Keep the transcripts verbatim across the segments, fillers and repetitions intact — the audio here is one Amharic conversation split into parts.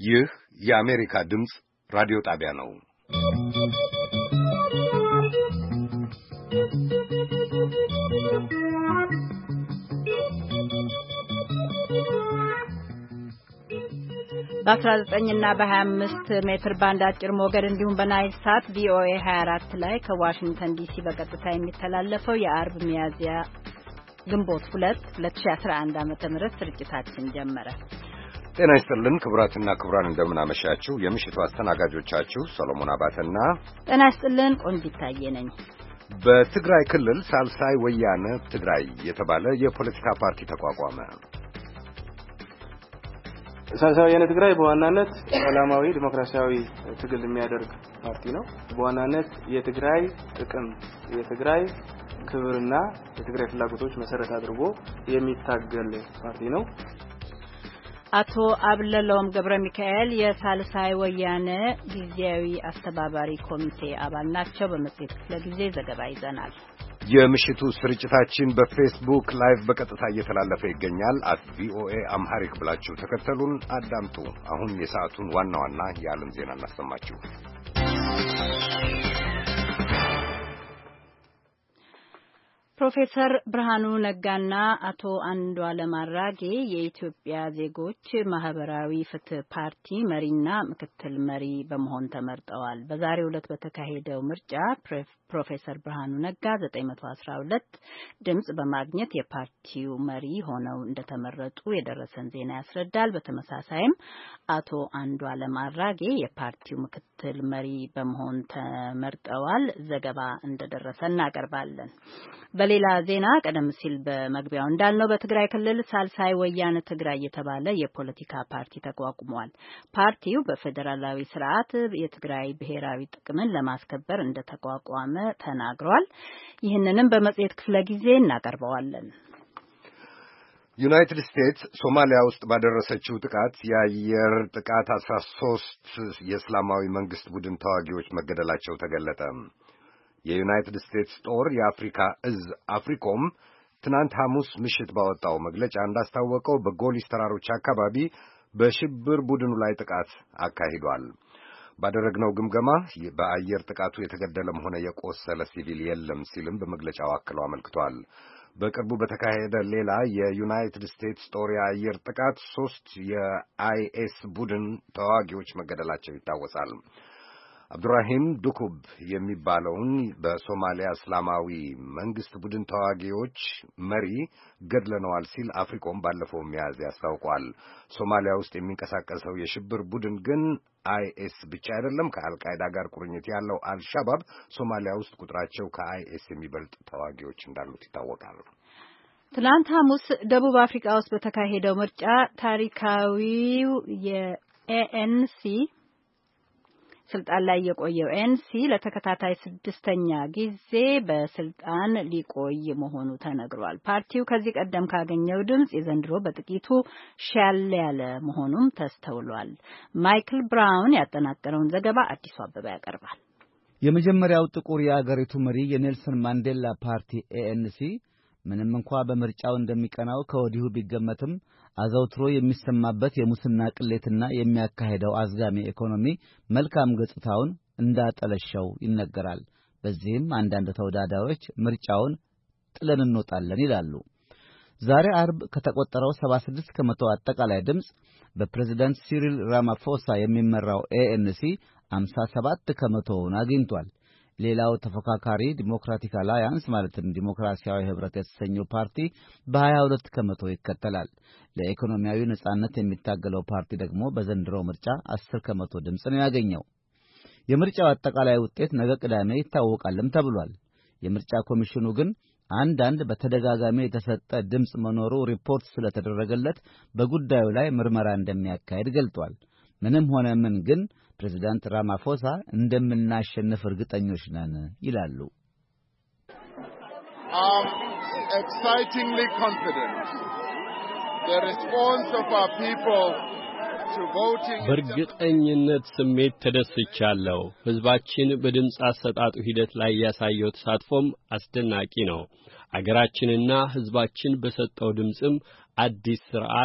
ይህ የአሜሪካ ድምፅ ራዲዮ ጣቢያ ነው። በአስራ ዘጠኝ እና በሀያ አምስት ሜትር ባንድ አጭር ሞገድ እንዲሁም በናይል ሳት ቪኦኤ ሀያ አራት ላይ ከዋሽንግተን ዲሲ በቀጥታ የሚተላለፈው የአርብ ሚያዝያ ግንቦት ሁለት ሁለት ሺህ አስራ አንድ ዓመተ ምህረት ስርጭታችን ጀመረ። ጤና ይስጥልን ክቡራትና ክቡራን፣ እንደምን አመሻችሁ። የምሽቱ አስተናጋጆቻችሁ ሰሎሞን አባተና ጤና ይስጥልን ቆንጂት ታዬ ነኝ። በትግራይ ክልል ሳልሳይ ወያነ ትግራይ የተባለ የፖለቲካ ፓርቲ ተቋቋመ። ሳልሳይ ወያነ ትግራይ በዋናነት ሰላማዊ ዲሞክራሲያዊ ትግል የሚያደርግ ፓርቲ ነው። በዋናነት የትግራይ ጥቅም፣ የትግራይ ክብርና የትግራይ ፍላጎቶች መሰረት አድርጎ የሚታገል ፓርቲ ነው። አቶ አብለሎም ገብረ ሚካኤል የሳልሳይ ወያነ ጊዜያዊ አስተባባሪ ኮሚቴ አባል ናቸው። በመጽሔት ክፍለ ጊዜ ዘገባ ይዘናል። የምሽቱ ስርጭታችን በፌስቡክ ላይቭ በቀጥታ እየተላለፈ ይገኛል። አት ቪኦኤ አምሃሪክ ብላችሁ ተከተሉን አዳምጡ። አሁን የሰዓቱን ዋና ዋና የዓለም ዜና እናሰማችሁ። ፕሮፌሰር ብርሃኑ ነጋና አቶ አንዱዓለም አራጌ የኢትዮጵያ ዜጎች ማህበራዊ ፍትህ ፓርቲ መሪና ምክትል መሪ በመሆን ተመርጠዋል። በዛሬው ዕለት በተካሄደው ምርጫ ፕሮፌሰር ብርሃኑ ነጋ ዘጠኝ መቶ አስራ ሁለት ድምጽ በማግኘት የፓርቲው መሪ ሆነው እንደተመረጡ የደረሰን ዜና ያስረዳል። በተመሳሳይም አቶ አንዱዓለም አራጌ የፓርቲው ምክትል መሪ በመሆን ተመርጠዋል። ዘገባ እንደደረሰ እናቀርባለን። በሌላ ዜና ቀደም ሲል በመግቢያው እንዳልነው በትግራይ ክልል ሳልሳይ ወያነ ትግራይ የተባለ የፖለቲካ ፓርቲ ተቋቁሟል። ፓርቲው በፌዴራላዊ ስርዓት የትግራይ ብሔራዊ ጥቅምን ለማስከበር እንደተቋቋመ ተናግሯል። ይህንንም በመጽሔት ክፍለ ጊዜ እናቀርበዋለን። ዩናይትድ ስቴትስ ሶማሊያ ውስጥ ባደረሰችው ጥቃት የአየር ጥቃት አስራ ሶስት የእስላማዊ መንግስት ቡድን ተዋጊዎች መገደላቸው ተገለጠ። የዩናይትድ ስቴትስ ጦር የአፍሪካ እዝ አፍሪኮም ትናንት ሐሙስ ምሽት ባወጣው መግለጫ እንዳስታወቀው በጎሊስ ተራሮች አካባቢ በሽብር ቡድኑ ላይ ጥቃት አካሂዷል። ባደረግነው ግምገማ በአየር ጥቃቱ የተገደለም ሆነ የቆሰለ ሲቪል የለም ሲልም በመግለጫው አክሎ አመልክቷል። በቅርቡ በተካሄደ ሌላ የዩናይትድ ስቴትስ ጦር የአየር ጥቃት ሶስት የአይኤስ ቡድን ተዋጊዎች መገደላቸው ይታወሳል። አብዱራሂም ዱኩብ የሚባለውን በሶማሊያ እስላማዊ መንግስት ቡድን ተዋጊዎች መሪ ገድለነዋል ሲል አፍሪኮም ባለፈው ሚያዝያ አስታውቋል። ሶማሊያ ውስጥ የሚንቀሳቀሰው የሽብር ቡድን ግን አይኤስ ብቻ አይደለም። ከአልቃይዳ ጋር ቁርኝት ያለው አልሻባብ ሶማሊያ ውስጥ ቁጥራቸው ከአይኤስ የሚበልጥ ተዋጊዎች እንዳሉት ይታወቃል። ትናንት ሐሙስ ደቡብ አፍሪካ ውስጥ በተካሄደው ምርጫ ታሪካዊው የኤኤንሲ ስልጣን ላይ የቆየው ኤንሲ ለተከታታይ ስድስተኛ ጊዜ በስልጣን ሊቆይ መሆኑ ተነግሯል። ፓርቲው ከዚህ ቀደም ካገኘው ድምጽ የዘንድሮ በጥቂቱ ሻል ያለ መሆኑም ተስተውሏል። ማይክል ብራውን ያጠናቀረውን ዘገባ አዲሱ አበባ ያቀርባል። የመጀመሪያው ጥቁር የአገሪቱ መሪ የኔልሰን ማንዴላ ፓርቲ ኤኤንሲ ምንም እንኳ በምርጫው እንደሚቀናው ከወዲሁ ቢገመትም አዘውትሮ የሚሰማበት የሙስና ቅሌትና የሚያካሄደው አዝጋሚ ኢኮኖሚ መልካም ገጽታውን እንዳጠለሸው ይነገራል። በዚህም አንዳንድ ተወዳዳሪዎች ምርጫውን ጥለን እንወጣለን ይላሉ። ዛሬ አርብ ከተቆጠረው ሰባ ስድስት ከመቶ አጠቃላይ ድምጽ በፕሬዝዳንት ሲሪል ራማፎሳ የሚመራው ኤኤንሲ ሃምሳ ሰባት ከመቶውን አግኝቷል። ሌላው ተፎካካሪ ዲሞክራቲክ አላያንስ ማለትም ዲሞክራሲያዊ ህብረት የተሰኘው ፓርቲ በሀያ ሁለት ከመቶ ይከተላል። ለኢኮኖሚያዊ ነጻነት የሚታገለው ፓርቲ ደግሞ በዘንድሮው ምርጫ አስር ከመቶ ድምጽ ነው ያገኘው። የምርጫው አጠቃላይ ውጤት ነገ ቅዳሜ ይታወቃልም ተብሏል። የምርጫ ኮሚሽኑ ግን አንዳንድ በተደጋጋሚ የተሰጠ ድምጽ መኖሩ ሪፖርት ስለተደረገለት በጉዳዩ ላይ ምርመራ እንደሚያካሂድ ገልጧል። ምንም ሆነ ምን ግን ፕሬዝዳንት ራማፎሳ እንደምናሸንፍ እርግጠኞች ነን ይላሉ። I'm excitingly confident the response of our people to voting በእርግጠኝነት ስሜት ተደስቻለሁ። ህዝባችን በድምጽ አሰጣጡ ሂደት ላይ ያሳየው ተሳትፎም አስደናቂ ነው። አገራችንና ህዝባችን በሰጠው ድምጽም አዲስ ስርዓት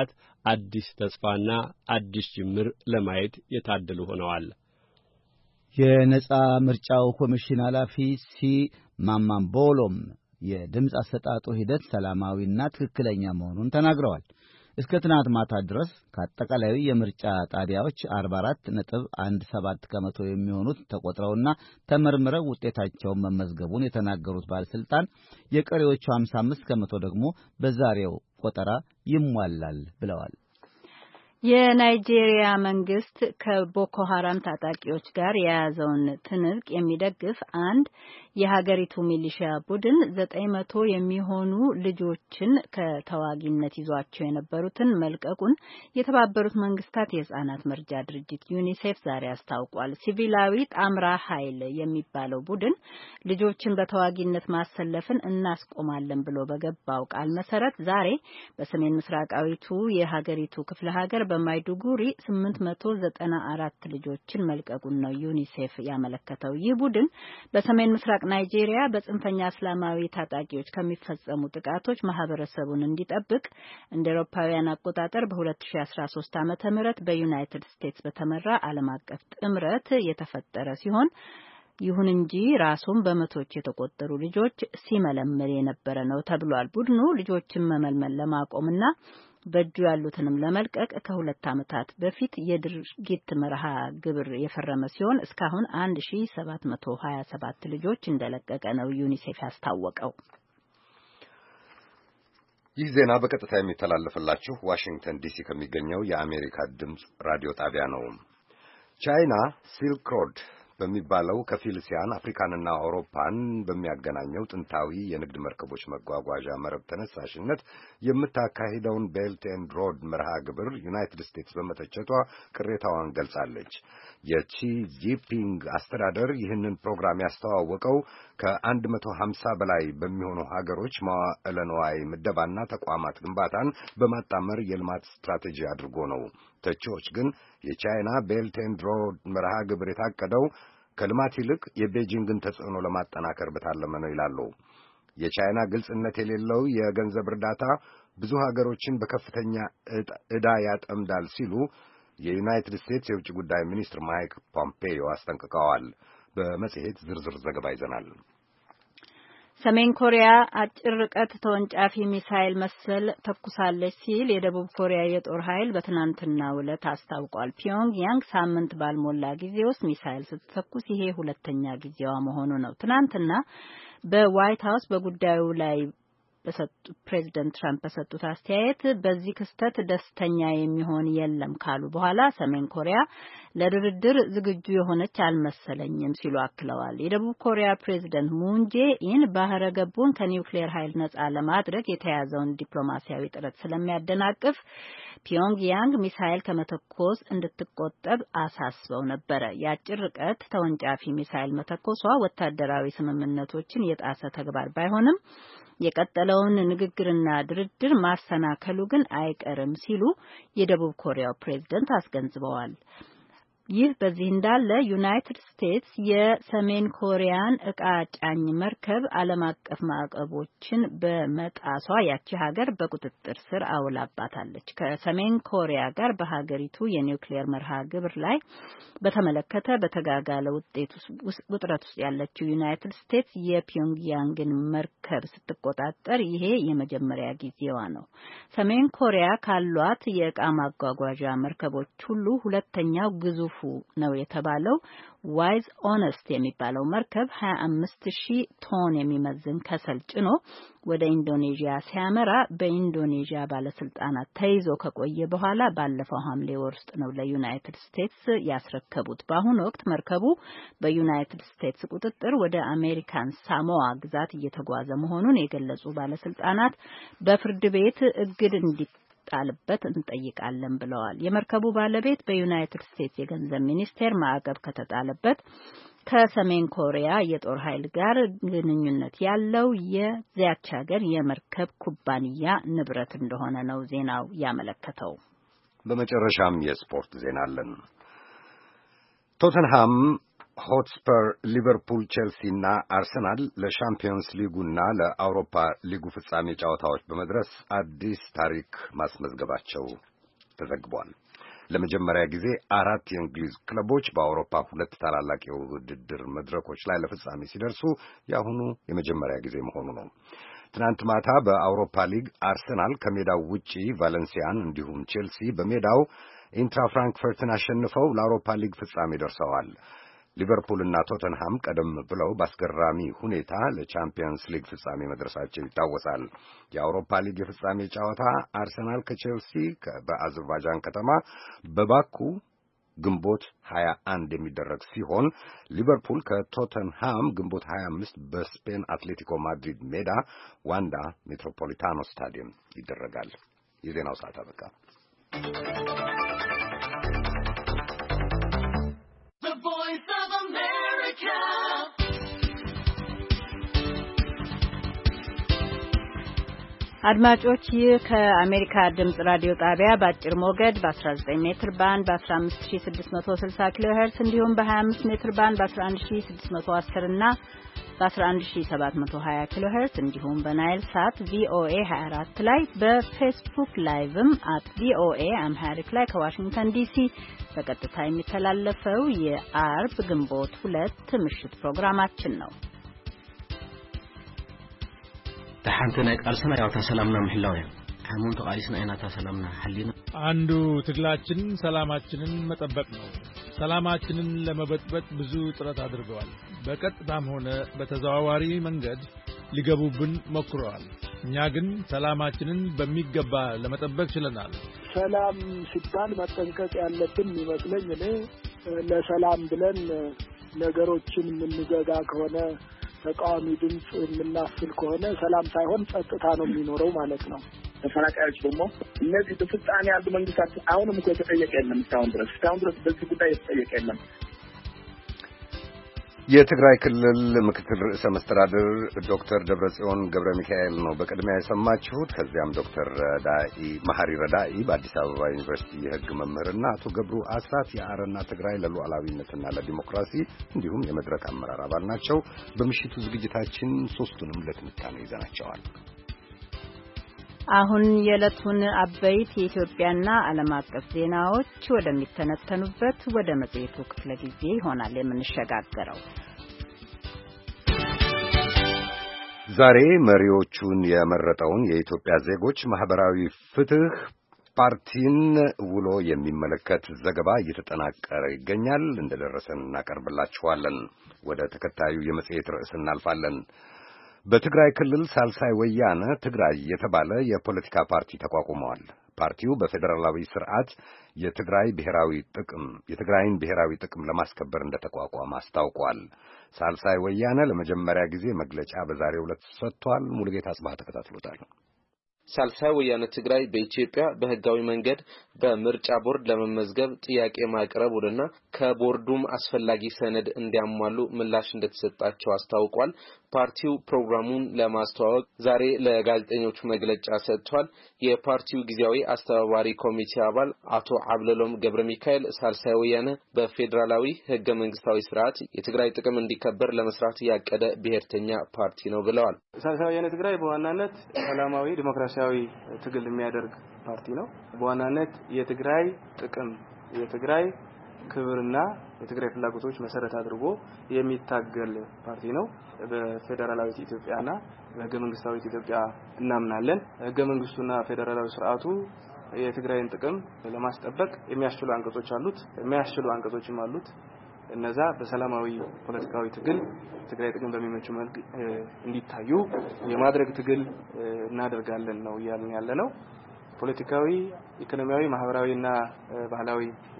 አዲስ ተስፋና አዲስ ጅምር ለማየት የታደሉ ሆነዋል። የነጻ ምርጫው ኮሚሽን ኃላፊ ሲ ማማምቦሎም የድምፅ አሰጣጡ ሂደት ሰላማዊና ትክክለኛ መሆኑን ተናግረዋል። እስከ ትናንት ማታ ድረስ ከአጠቃላዩ የምርጫ ጣቢያዎች አርባ አራት ነጥብ አንድ ሰባት ከመቶ የሚሆኑት ተቆጥረውና ተመርምረው ውጤታቸውን መመዝገቡን የተናገሩት ባለስልጣን የቀሪዎቹ ሃምሳ አምስት ከመቶ ደግሞ በዛሬው ቆጠራ ይሟላል ብለዋል። የናይጄሪያ መንግስት ከቦኮ ሐራም ታጣቂዎች ጋር የያዘውን ትንቅ የሚደግፍ አንድ የሀገሪቱ ሚሊሺያ ቡድን ዘጠኝ መቶ የሚሆኑ ልጆችን ከተዋጊነት ይዟቸው የነበሩትን መልቀቁን የተባበሩት መንግስታት የህጻናት መርጃ ድርጅት ዩኒሴፍ ዛሬ አስታውቋል። ሲቪላዊ ጣምራ ኃይል የሚባለው ቡድን ልጆችን በተዋጊነት ማሰለፍን እናስቆማለን ብሎ በገባው ቃል መሰረት ዛሬ በሰሜን ምስራቃዊቱ የሀገሪቱ ክፍለ ሀገር በማይዱጉሪ ስምንት መቶ ዘጠና አራት ልጆችን መልቀቁን ነው ዩኒሴፍ ያመለከተው። ይህ ቡድን በሰሜን ምስራቅ ናይጄሪያ በጽንፈኛ እስላማዊ ታጣቂዎች ከሚፈጸሙ ጥቃቶች ማህበረሰቡን እንዲጠብቅ እንደ አውሮፓውያን አቆጣጠር በ2013 ዓመተ ምህረት በዩናይትድ ስቴትስ በተመራ ዓለም አቀፍ ጥምረት የተፈጠረ ሲሆን ይሁን እንጂ ራሱን በመቶዎች የተቆጠሩ ልጆች ሲመለመል የነበረ ነው ተብሏል። ቡድኑ ልጆችን መመልመል ለማቆምና በእጁ ያሉትንም ለመልቀቅ ከሁለት ዓመታት በፊት የድርጊት መርሃ ግብር የፈረመ ሲሆን እስካሁን አንድ ሺህ ሰባት መቶ ሀያ ሰባት ልጆች እንደለቀቀ ነው ዩኒሴፍ ያስታወቀው። ይህ ዜና በቀጥታ የሚተላለፍላችሁ ዋሽንግተን ዲሲ ከሚገኘው የአሜሪካ ድምፅ ራዲዮ ጣቢያ ነው። ቻይና ሲልክ ሮድ በሚባለው ከፊል እስያን አፍሪካንና አውሮፓን በሚያገናኘው ጥንታዊ የንግድ መርከቦች መጓጓዣ መረብ ተነሳሽነት የምታካሂደውን ቤልት ኤንድ ሮድ መርሃ ግብር ዩናይትድ ስቴትስ በመተቸቷ ቅሬታዋን ገልጻለች። የቺ ጂንፒንግ አስተዳደር ይህንን ፕሮግራም ያስተዋወቀው ከአንድ መቶ ሀምሳ በላይ በሚሆኑ ሀገሮች መዋዕለ ንዋይ ምደባና ተቋማት ግንባታን በማጣመር የልማት ስትራቴጂ አድርጎ ነው። ተቺዎች ግን የቻይና ቤልት ኤንድ ሮድ መርሃ ግብር የታቀደው ከልማት ይልቅ የቤጂንግን ተጽዕኖ ለማጠናከር በታለመ ነው ይላሉ። የቻይና ግልጽነት የሌለው የገንዘብ እርዳታ ብዙ ሀገሮችን በከፍተኛ ዕዳ ያጠምዳል ሲሉ የዩናይትድ ስቴትስ የውጭ ጉዳይ ሚኒስትር ማይክ ፖምፔዮ አስጠንቅቀዋል። በመጽሔት ዝርዝር ዘገባ ይዘናል። ሰሜን ኮሪያ አጭር ርቀት ተወንጫፊ ሚሳይል መሰል ተኩሳለች ሲል የደቡብ ኮሪያ የጦር ኃይል በትናንትናው ዕለት አስታውቋል። ፒዮንግያንግ ሳምንት ባልሞላ ጊዜ ውስጥ ሚሳይል ስትተኩስ ይሄ ሁለተኛ ጊዜዋ መሆኑ ነው። ትናንትና በዋይት ሀውስ በጉዳዩ ላይ በሰጡት ፕሬዚደንት ትራምፕ በሰጡት አስተያየት በዚህ ክስተት ደስተኛ የሚሆን የለም ካሉ በኋላ ሰሜን ኮሪያ ለድርድር ዝግጁ የሆነች አልመሰለኝም ሲሉ አክለዋል። የደቡብ ኮሪያ ፕሬዚደንት ሙን ጄኢን ባህረ ገቡን ከኒውክሌር ኃይል ነጻ ለማድረግ የተያዘውን ዲፕሎማሲያዊ ጥረት ስለሚያደናቅፍ ፒዮንግያንግ ሚሳይል ከመተኮስ እንድትቆጠብ አሳስበው ነበረ። የአጭር ርቀት ተወንጫፊ ሚሳይል መተኮሷ ወታደራዊ ስምምነቶችን የጣሰ ተግባር ባይሆንም የቀጠለውን ንግግርና ድርድር ማሰናከሉ ግን አይቀርም ሲሉ የደቡብ ኮሪያው ፕሬዝዳንት አስገንዝበዋል። ይህ በዚህ እንዳለ ዩናይትድ ስቴትስ የሰሜን ኮሪያን ዕቃ ጫኝ መርከብ ዓለም አቀፍ ማዕቀቦችን በመጣሷ ያቺ ሀገር በቁጥጥር ስር አውላባታለች። ከሰሜን ኮሪያ ጋር በሀገሪቱ የኒውክሌር መርሃ ግብር ላይ በተመለከተ በተጋጋለ ውጤት ውጥረት ውስጥ ያለችው ዩናይትድ ስቴትስ የፒዮንግያንግን መርከብ ስትቆጣጠር ይሄ የመጀመሪያ ጊዜዋ ነው። ሰሜን ኮሪያ ካሏት የዕቃ ማጓጓዣ መርከቦች ሁሉ ሁለተኛው ግዙፍ ነው የተባለው ዋይዝ ኦነስት የሚባለው መርከብ ሀያ አምስት ሺህ ቶን የሚመዝን ከሰል ጭኖ ወደ ኢንዶኔዥያ ሲያመራ በኢንዶኔዥያ ባለስልጣናት ተይዞ ከቆየ በኋላ ባለፈው ሐምሌ ወር ውስጥ ነው ለዩናይትድ ስቴትስ ያስረከቡት። በአሁኑ ወቅት መርከቡ በዩናይትድ ስቴትስ ቁጥጥር ወደ አሜሪካን ሳሞዋ ግዛት እየተጓዘ መሆኑን የገለጹ ባለስልጣናት በፍርድ ቤት እግድ እንዲ ጣልበት እንጠይቃለን ብለዋል። የመርከቡ ባለቤት በዩናይትድ ስቴትስ የገንዘብ ሚኒስቴር ማዕቀብ ከተጣለበት ከሰሜን ኮሪያ የጦር ኃይል ጋር ግንኙነት ያለው የዚያች ሀገር የመርከብ ኩባንያ ንብረት እንደሆነ ነው ዜናው ያመለከተው። በመጨረሻም የስፖርት ዜና አለን። ቶተንሃም ሆትስፐር፣ ሊቨርፑል፣ ቼልሲ እና አርሰናል ለሻምፒዮንስ ሊጉና ለአውሮፓ ሊጉ ፍጻሜ ጨዋታዎች በመድረስ አዲስ ታሪክ ማስመዝገባቸው ተዘግቧል። ለመጀመሪያ ጊዜ አራት የእንግሊዝ ክለቦች በአውሮፓ ሁለት ታላላቅ የውድድር መድረኮች ላይ ለፍጻሜ ሲደርሱ የአሁኑ የመጀመሪያ ጊዜ መሆኑ ነው። ትናንት ማታ በአውሮፓ ሊግ አርሰናል ከሜዳው ውጪ ቫለንሲያን እንዲሁም ቼልሲ በሜዳው ኢንትራ ፍራንክፈርትን አሸንፈው ለአውሮፓ ሊግ ፍጻሜ ደርሰዋል። ሊቨርፑልና ቶተንሃም ቀደም ብለው በአስገራሚ ሁኔታ ለቻምፒየንስ ሊግ ፍጻሜ መድረሳቸው ይታወሳል። የአውሮፓ ሊግ የፍጻሜ ጨዋታ አርሰናል ከቼልሲ በአዘርባይጃን ከተማ በባኩ ግንቦት ሀያ አንድ የሚደረግ ሲሆን ሊቨርፑል ከቶተንሃም ግንቦት ሀያ አምስት በስፔን አትሌቲኮ ማድሪድ ሜዳ ዋንዳ ሜትሮፖሊታኖ ስታዲየም ይደረጋል። የዜናው ሰዓት አበቃ። አድማጮች ይህ ከአሜሪካ ድምጽ ራዲዮ ጣቢያ በአጭር ሞገድ በ19 ሜትር ባንድ በ15660 ኪሎ ሄርትዝ እንዲሁም በ25 ሜትር ባንድ በ11610 እና በ11720 ኪሎ ሄርትዝ እንዲሁም በናይል ሳት ቪኦኤ ሃያ አራት ላይ በፌስቡክ ላይቭም አት ቪኦኤ አምሃሪክ ላይ ከዋሽንግተን ዲሲ በቀጥታ የሚተላለፈው የአርብ ግንቦት ሁለት ምሽት ፕሮግራማችን ነው። ተሐንተና ቃልሰና ያው ተሰላምና ምሕላው ያ አሁን ተቃሊስና አይና ተሰላምና ሐሊና አንዱ ትግላችን ሰላማችንን መጠበቅ ነው። ሰላማችንን ለመበጥበጥ ብዙ ጥረት አድርገዋል። በቀጥታም ሆነ በተዘዋዋሪ መንገድ ሊገቡብን ሞክረዋል። እኛ ግን ሰላማችንን በሚገባ ለመጠበቅ ችለናል። ሰላም ሲባል መጠንቀቅ ያለብን ይመስለኝ እኔ ለሰላም ብለን ነገሮችን የምንዘጋ ከሆነ ተቃዋሚ ድምጽ የምናፍል ከሆነ ሰላም ሳይሆን ጸጥታ ነው የሚኖረው ማለት ነው። ተፈናቃዮች ደግሞ እነዚህ በፍጻሜ ያሉ መንግስታት አሁንም እኮ የተጠየቀ የለም። እስካሁን ድረስ እስካሁን ድረስ በዚህ ጉዳይ የተጠየቀ የለም። የትግራይ ክልል ምክትል ርዕሰ መስተዳድር ዶክተር ደብረጽዮን ገብረ ሚካኤል ነው በቅድሚያ የሰማችሁት። ከዚያም ዶክተር ረዳኢ መሐሪ ረዳኢ በአዲስ አበባ ዩኒቨርሲቲ የሕግ መምህርና አቶ ገብሩ አስራት የአረና ትግራይ ለሉዓላዊነትና ለዲሞክራሲ እንዲሁም የመድረክ አመራር አባል ናቸው። በምሽቱ ዝግጅታችን ሶስቱንም ለትንታኔ ይዘናቸዋል። አሁን የዕለቱን አበይት የኢትዮጵያና ዓለም አቀፍ ዜናዎች ወደሚተነተኑበት ወደ መጽሔቱ ክፍለ ጊዜ ይሆናል የምንሸጋገረው። ዛሬ መሪዎቹን የመረጠውን የኢትዮጵያ ዜጎች ማህበራዊ ፍትህ ፓርቲን ውሎ የሚመለከት ዘገባ እየተጠናቀረ ይገኛል። እንደደረሰን እናቀርብላችኋለን። ወደ ተከታዩ የመጽሔት ርዕስ እናልፋለን። በትግራይ ክልል ሳልሳይ ወያነ ትግራይ የተባለ የፖለቲካ ፓርቲ ተቋቁመዋል። ፓርቲው በፌዴራላዊ ስርዓት የትግራይ ብሔራዊ ጥቅም የትግራይን ብሔራዊ ጥቅም ለማስከበር እንደተቋቋመ አስታውቋል። ሳልሳይ ወያነ ለመጀመሪያ ጊዜ መግለጫ በዛሬው ዕለት ሰጥቷል። ሙሉጌታ አጽባህ ተከታትሎታል። ሳልሳይ ወያነ ትግራይ በኢትዮጵያ በህጋዊ መንገድ በምርጫ ቦርድ ለመመዝገብ ጥያቄ ማቅረቡንና ከቦርዱም አስፈላጊ ሰነድ እንዲያሟሉ ምላሽ እንደተሰጣቸው አስታውቋል። ፓርቲው ፕሮግራሙን ለማስተዋወቅ ዛሬ ለጋዜጠኞች መግለጫ ሰጥቷል። የፓርቲው ጊዜያዊ አስተባባሪ ኮሚቴ አባል አቶ አብለሎም ገብረ ሚካኤል ሳልሳይ ወያነ በፌዴራላዊ ህገ መንግስታዊ ስርዓት የትግራይ ጥቅም እንዲከበር ለመስራት ያቀደ ብሔርተኛ ፓርቲ ነው ብለዋል። ሳልሳይ ወያነ ትግራይ በዋናነት ሰላማዊ ዲሞክራሲያዊ ትግል የሚያደርግ ፓርቲ ነው። በዋናነት የትግራይ ጥቅም የትግራይ ክብርና የትግራይ ፍላጎቶች መሰረት አድርጎ የሚታገል ፓርቲ ነው። በፌደራላዊት ኢትዮጵያና በህገ መንግስታዊት ኢትዮጵያ እናምናለን። ህገ መንግስቱና ፌደራላዊ ስርዓቱ የትግራይን ጥቅም ለማስጠበቅ የሚያስችሉ አንቀጾች አሉት የሚያስችሉ አንቀጾችም አሉት። እነዛ በሰላማዊ ፖለቲካዊ ትግል ትግራይ ጥቅም በሚመች መልኩ እንዲታዩ የማድረግ ትግል እናደርጋለን ነው ያልን ያለነው። ፖለቲካዊ፣ ኢኮኖሚያዊ፣ ማህበራዊና ባህላዊ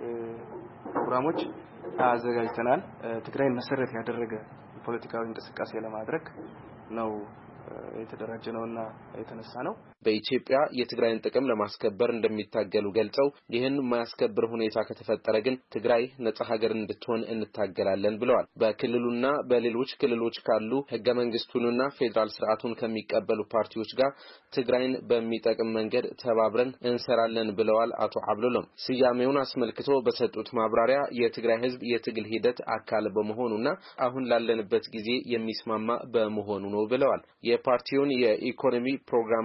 ፕሮግራሞች አዘጋጅተናል። ትግራይን መሰረት ያደረገ ፖለቲካዊ እንቅስቃሴ ለማድረግ ነው የተደራጀነውና የተነሳ ነው። በኢትዮጵያ የትግራይን ጥቅም ለማስከበር እንደሚታገሉ ገልጸው ይህን የማያስከብር ሁኔታ ከተፈጠረ ግን ትግራይ ነጻ ሀገር እንድትሆን እንታገላለን ብለዋል። በክልሉና በሌሎች ክልሎች ካሉ ህገ መንግስቱንና ፌዴራል ስርዓቱን ከሚቀበሉ ፓርቲዎች ጋር ትግራይን በሚጠቅም መንገድ ተባብረን እንሰራለን ብለዋል። አቶ አብሎሎም ስያሜውን አስመልክቶ በሰጡት ማብራሪያ የትግራይ ህዝብ የትግል ሂደት አካል በመሆኑና አሁን ላለንበት ጊዜ የሚስማማ በመሆኑ ነው ብለዋል። የፓርቲውን የኢኮኖሚ ፕሮግራም አስመልክቶ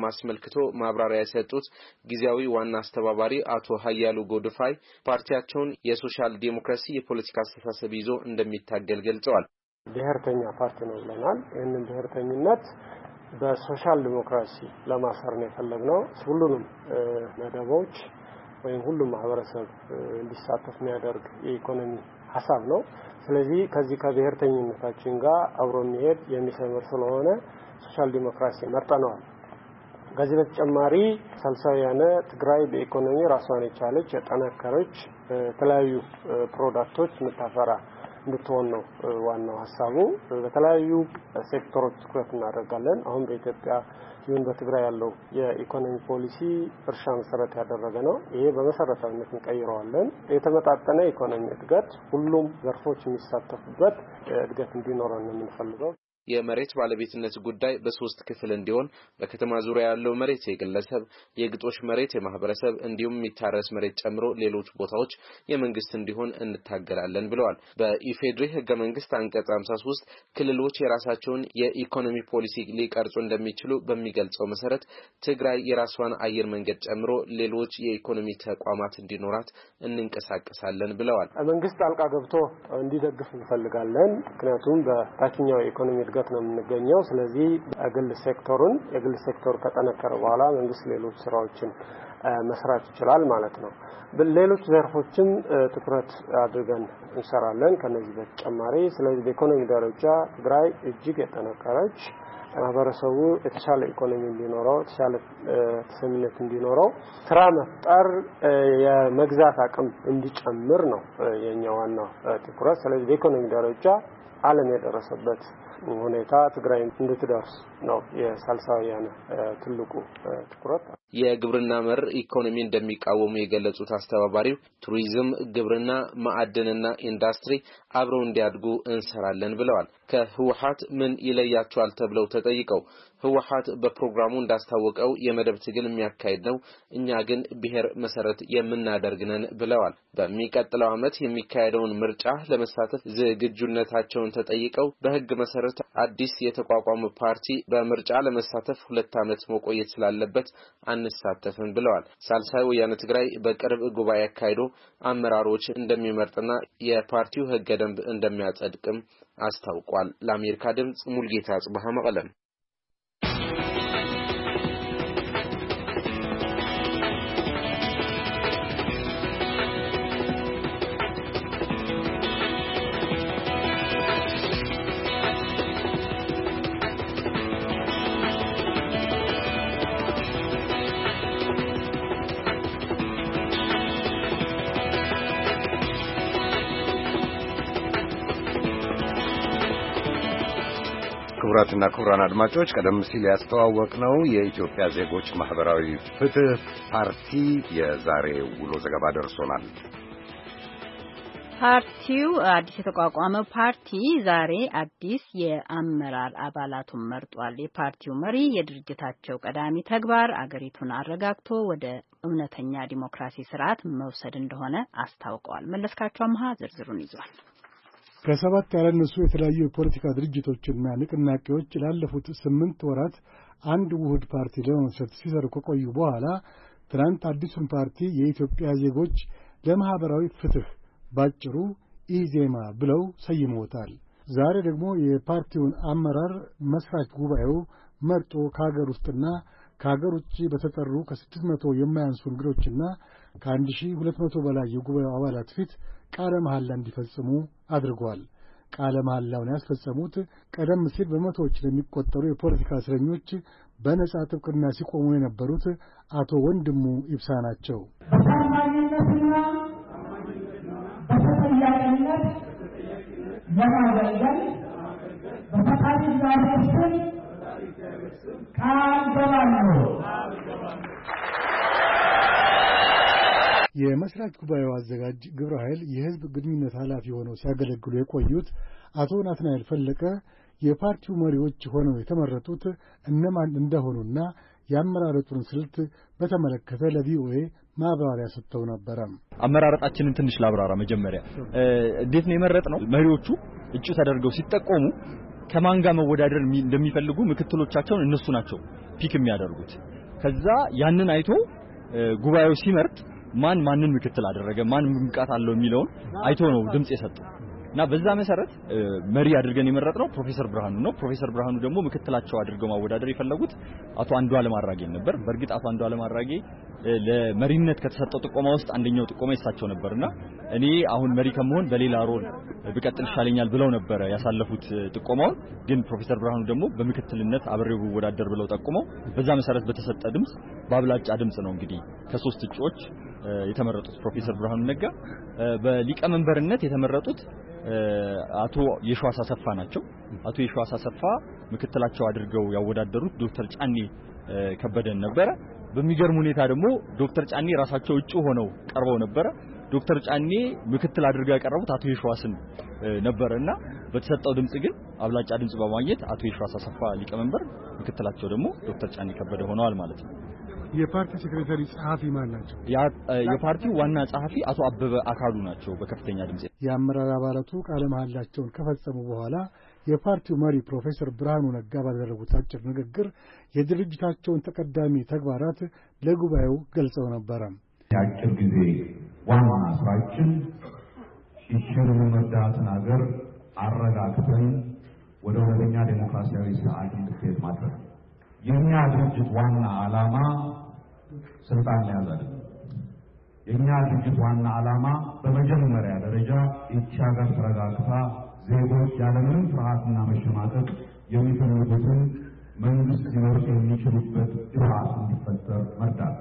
አስመልክቶ ማብራሪያ የሰጡት ጊዜያዊ ዋና አስተባባሪ አቶ ሀያሉ ጎድፋይ ፓርቲያቸውን የሶሻል ዲሞክራሲ የፖለቲካ አስተሳሰብ ይዞ እንደሚታገል ገልጸዋል። ብሔርተኛ ፓርቲ ነው ብለናል። ይህንን ብሔርተኝነት በሶሻል ዲሞክራሲ ለማሰር ነው የፈለግነው። ሁሉንም መደቦች ወይም ሁሉም ማህበረሰብ እንዲሳተፍ የሚያደርግ የኢኮኖሚ ሐሳብ ነው። ስለዚህ ከዚህ ከብሔርተኝነታችን ጋር አብሮ የሚሄድ የሚሰምር ስለሆነ ሶሻል ዲሞክራሲ መርጠነዋል። ከዚህ በተጨማሪ ሳልሳውያነ ትግራይ በኢኮኖሚ ራሷን የቻለች የጠናከረች የተለያዩ ፕሮዳክቶች የምታፈራ እንድትሆን ነው ዋናው ሐሳቡ። በተለያዩ ሴክተሮች ትኩረት እናደርጋለን። አሁን በኢትዮጵያ ይሁን በትግራይ ያለው የኢኮኖሚ ፖሊሲ እርሻ መሰረት ያደረገ ነው። ይሄ በመሰረታዊነት እንቀይረዋለን። የተመጣጠነ ኢኮኖሚ እድገት ሁሉም ዘርፎች የሚሳተፉበት እድገት እንዲኖረን ነው የምንፈልገው። የመሬት ባለቤትነት ጉዳይ በሶስት ክፍል እንዲሆን በከተማ ዙሪያ ያለው መሬት የግለሰብ፣ የግጦሽ መሬት የማህበረሰብ እንዲሁም የሚታረስ መሬት ጨምሮ ሌሎች ቦታዎች የመንግስት እንዲሆን እንታገላለን ብለዋል። በኢፌድሪ ህገ መንግስት አንቀጽ ሃምሳ ሶስት ክልሎች የራሳቸውን የኢኮኖሚ ፖሊሲ ሊቀርጹ እንደሚችሉ በሚገልጸው መሰረት ትግራይ የራሷን አየር መንገድ ጨምሮ ሌሎች የኢኮኖሚ ተቋማት እንዲኖራት እንንቀሳቀሳለን ብለዋል። መንግስት ጣልቃ ገብቶ እንዲደግፍ እንፈልጋለን። ምክንያቱም በታችኛው የኢኮኖሚ እድገት ነው የምንገኘው። ስለዚህ የግል ሴክተሩን የግል ሴክተሩ ከጠነከረ በኋላ መንግስት ሌሎች ስራዎችን መስራት ይችላል ማለት ነው። በሌሎች ዘርፎችም ትኩረት አድርገን እንሰራለን ከነዚህ በተጨማሪ። ስለዚህ በኢኮኖሚ ደረጃ ትግራይ እጅግ የጠነከረች ማህበረሰቡ የተሻለ ኢኮኖሚ እንዲኖረው የተሻለ ተሰሚነት እንዲኖረው ስራ መፍጠር የመግዛት አቅም እንዲጨምር ነው የኛ ዋናው ትኩረት። ስለዚህ በኢኮኖሚ ደረጃ ዓለም የደረሰበት ሁኔታ ትግራይ እንድትደርስ ነው የሳልሳውያን ትልቁ ትኩረት። የግብርና መር ኢኮኖሚ እንደሚቃወሙ የገለጹት አስተባባሪው ቱሪዝም፣ ግብርና፣ ማዕድንና ኢንዱስትሪ አብረው እንዲያድጉ እንሰራለን ብለዋል። ከህወሓት ምን ይለያቸዋል ተብለው ተጠይቀው ህወሓት በፕሮግራሙ እንዳስታወቀው የመደብ ትግል የሚያካሂድ ነው፣ እኛ ግን ብሔር መሰረት የምናደርግ ነን ብለዋል። በሚቀጥለው ዓመት የሚካሄደውን ምርጫ ለመሳተፍ ዝግጁነታቸውን ተጠይቀው በህግ መሰረት አዲስ የተቋቋመ ፓርቲ በምርጫ ለመሳተፍ ሁለት ዓመት መቆየት ስላለበት አንሳተፍም ብለዋል። ሳልሳይ ወያነ ትግራይ በቅርብ ጉባኤ አካሂዶ አመራሮች እንደሚመርጥና የፓርቲው ህገ ደንብ እንደሚያጸድቅም አስታውቋል። ለአሜሪካ ድምጽ ሙልጌታ ጽባህ መቀለም። ክቡራትና ክቡራን አድማጮች ቀደም ሲል ያስተዋወቅነው የኢትዮጵያ ዜጎች ማህበራዊ ፍትህ ፓርቲ የዛሬ ውሎ ዘገባ ደርሶናል። ፓርቲው አዲስ የተቋቋመው ፓርቲ ዛሬ አዲስ የአመራር አባላቱን መርጧል። የፓርቲው መሪ የድርጅታቸው ቀዳሚ ተግባር አገሪቱን አረጋግቶ ወደ እውነተኛ ዲሞክራሲ ስርዓት መውሰድ እንደሆነ አስታውቀዋል። መለስካቸው አምሃ ዝርዝሩን ይዟል። ከሰባት ያላነሱ የተለያዩ የፖለቲካ ድርጅቶችና ንቅናቄዎች ላለፉት ስምንት ወራት አንድ ውህድ ፓርቲ ለመመስረት ሲሰሩ ከቆዩ በኋላ ትናንት አዲሱን ፓርቲ የኢትዮጵያ ዜጎች ለማህበራዊ ፍትህ ባጭሩ ኢዜማ ብለው ሰይመውታል። ዛሬ ደግሞ የፓርቲውን አመራር መስራች ጉባኤው መርጦ ከሀገር ውስጥና ከሀገር ውጭ በተጠሩ ከስድስት መቶ የማያንሱ እንግዶችና ከአንድ ሺህ ሁለት መቶ በላይ የጉባኤው አባላት ፊት ቃለ መሐላ እንዲፈጽሙ አድርጓል። ቃለ መሐላውን ያስፈጸሙት ቀደም ሲል በመቶዎች ለሚቆጠሩ የፖለቲካ እስረኞች በነጻ ጥብቅና ሲቆሙ የነበሩት አቶ ወንድሙ ኢብሳ ናቸው። በታማኝነትና በተጠያቂነት ለማገልገል በፈቃድ እግዚአብሔር ስም ቃል ገባለሁ። የመስራች ጉባኤው አዘጋጅ ግብረ ኃይል የህዝብ ግንኙነት ኃላፊ ሆነው ሲያገለግሉ የቆዩት አቶ ናትናኤል ፈለቀ የፓርቲው መሪዎች ሆነው የተመረጡት እነማን እንደሆኑና የአመራረጡን ስልት በተመለከተ ለቪኦኤ ማብራሪያ ሰጥተው ነበር። አመራረጣችንን ትንሽ ላብራራ። መጀመሪያ እንዴት ነው የመረጥነው? መሪዎቹ እጩ ተደርገው ሲጠቆሙ ከማን ጋር መወዳደር እንደሚፈልጉ ምክትሎቻቸውን እነሱ ናቸው ፒክ የሚያደርጉት። ከዛ ያንን አይቶ ጉባኤው ሲመርጥ ማን ማንን ምክትል አደረገ ማን ምንቃት አለው የሚለውን አይቶ ነው ድምጽ የሰጠው እና በዛ መሰረት መሪ አድርገን የመረጥነው ፕሮፌሰር ብርሃኑ ነው። ፕሮፌሰር ብርሃኑ ደግሞ ምክትላቸው አድርገው ማወዳደር የፈለጉት አቶ አንዱዓለም አራጌ ነበር። በእርግጥ አቶ አንዱዓለም አራጌ ለመሪነት ከተሰጠው ጥቆማ ውስጥ አንደኛው ጥቆማ ይሳቸው ነበርና እኔ አሁን መሪ ከመሆን በሌላ ሮል ብቀጥል ይሻለኛል ብለው ነበር ያሳለፉት ጥቆማውን። ግን ፕሮፌሰር ብርሃኑ ደግሞ በምክትልነት አብሬው ወዳደር ብለው ጠቁመው በዛ መሰረት በተሰጠ ድምጽ ባብላጫ ድምጽ ነው እንግዲህ ከሶስት እጩዎች የተመረጡት ፕሮፌሰር ብርሃኑ ነጋ። በሊቀመንበርነት የተመረጡት አቶ የሸዋስ አሰፋ ናቸው። አቶ የሸዋስ አሰፋ ምክትላቸው አድርገው ያወዳደሩት ዶክተር ጫኔ ከበደን ነበር። በሚገርም ሁኔታ ደግሞ ዶክተር ጫኔ ራሳቸው እጩ ሆነው ቀርበው ነበር። ዶክተር ጫኔ ምክትል አድርገው ያቀረቡት አቶ የሸዋስን ነበርና በተሰጠው ድምጽ ግን አብላጫ ድምጽ በማግኘት አቶ የሸዋስ አሰፋ ሊቀመንበር ምክትላቸው ደግሞ ዶክተር ጫኔ ከበደ ሆነዋል ማለት ነው። የፓርቲ ሴክሬታሪ ጸሐፊ ማን ናቸው? የፓርቲው ዋና ጸሐፊ አቶ አበበ አካሉ ናቸው። በከፍተኛ ድምጽ የአመራር አባላቱ ቃለ መሐላቸውን ከፈጸሙ በኋላ የፓርቲው መሪ ፕሮፌሰር ብርሃኑ ነጋ ባደረጉት አጭር ንግግር የድርጅታቸውን ተቀዳሚ ተግባራት ለጉባኤው ገልጸው ነበር። የአጭር ጊዜ ዋና ስራችን ይህችን መዳትን ሀገር አረጋግተን ወደ ወደኛ ዴሞክራሲያዊ ስርዓት እንድትሄድ ማድረግ የኛ ድርጅት ዋና ዓላማ ስልጣን መያዝ አይደለም። የኛ ድርጅት ዋና ዓላማ በመጀመሪያ ደረጃ ይህች ሀገር ተረጋግታ ዜጎች ያለምንም ፍርሃትና መሸማቀቅ የሚፈልጉትን መንግስት ሊመርጡ የሚችሉበት ስርዓት እንዲፈጠር መርዳት።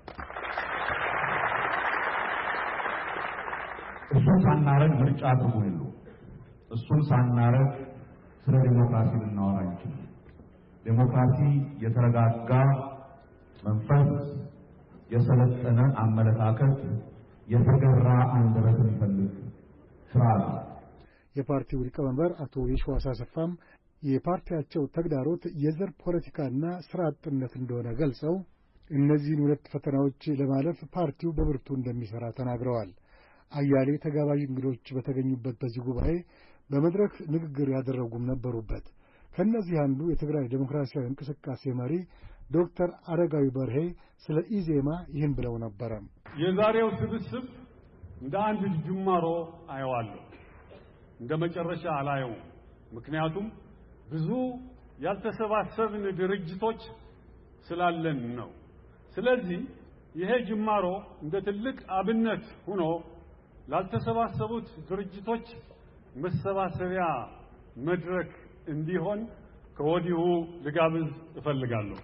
እሱን ሳናረግ ምርጫ ትርጉም የለውም። እሱን ሳናረግ ስለ ዲሞክራሲ ልናወራ አንችልም። ዲሞክራሲ የተረጋጋ መንፈስ፣ የሰለጠነ አመለካከት፣ የተገራ አንደበት የሚፈልግ ስርዓት ነው። የፓርቲው ሊቀመንበር አቶ የሸዋስ አሰፋም የፓርቲያቸው ተግዳሮት የዘር ፖለቲካና ስራ አጥነት እንደሆነ ገልጸው እነዚህን ሁለት ፈተናዎች ለማለፍ ፓርቲው በብርቱ እንደሚሰራ ተናግረዋል። አያሌ ተጋባዥ እንግዶች በተገኙበት በዚህ ጉባኤ በመድረክ ንግግር ያደረጉም ነበሩበት። ከነዚህ አንዱ የትግራይ ዴሞክራሲያዊ እንቅስቃሴ መሪ ዶክተር አረጋዊ በርሄ ስለ ኢዜማ ይህን ብለው ነበር። የዛሬው ስብስብ እንደ አንድ ጅማሮ አየዋለሁ፣ እንደ መጨረሻ አላየው። ምክንያቱም ብዙ ያልተሰባሰብን ድርጅቶች ስላለን ነው። ስለዚህ ይሄ ጅማሮ እንደ ትልቅ አብነት ሆኖ ላልተሰባሰቡት ድርጅቶች መሰባሰቢያ መድረክ እንዲሆን ከወዲሁ ልጋብዝ እፈልጋለሁ።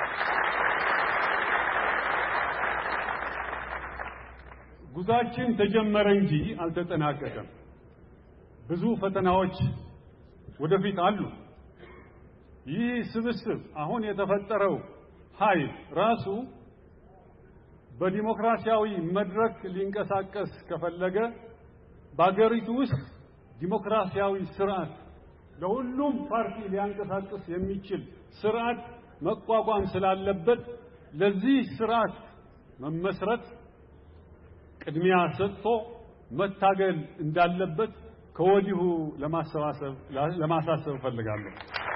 ጉዟችን ተጀመረ እንጂ አልተጠናቀቀም። ብዙ ፈተናዎች ወደፊት አሉ። ይህ ስብስብ አሁን የተፈጠረው ኃይል ራሱ በዲሞክራሲያዊ መድረክ ሊንቀሳቀስ ከፈለገ በአገሪቱ ውስጥ ዲሞክራሲያዊ ስርዓት ለሁሉም ፓርቲ ሊያንቀሳቅስ የሚችል ስርዓት መቋቋም ስላለበት ለዚህ ስርዓት መመስረት ቅድሚያ ሰጥቶ መታገል እንዳለበት ከወዲሁ ለማሰባሰብ ለማሳሰብ ፈልጋለሁ።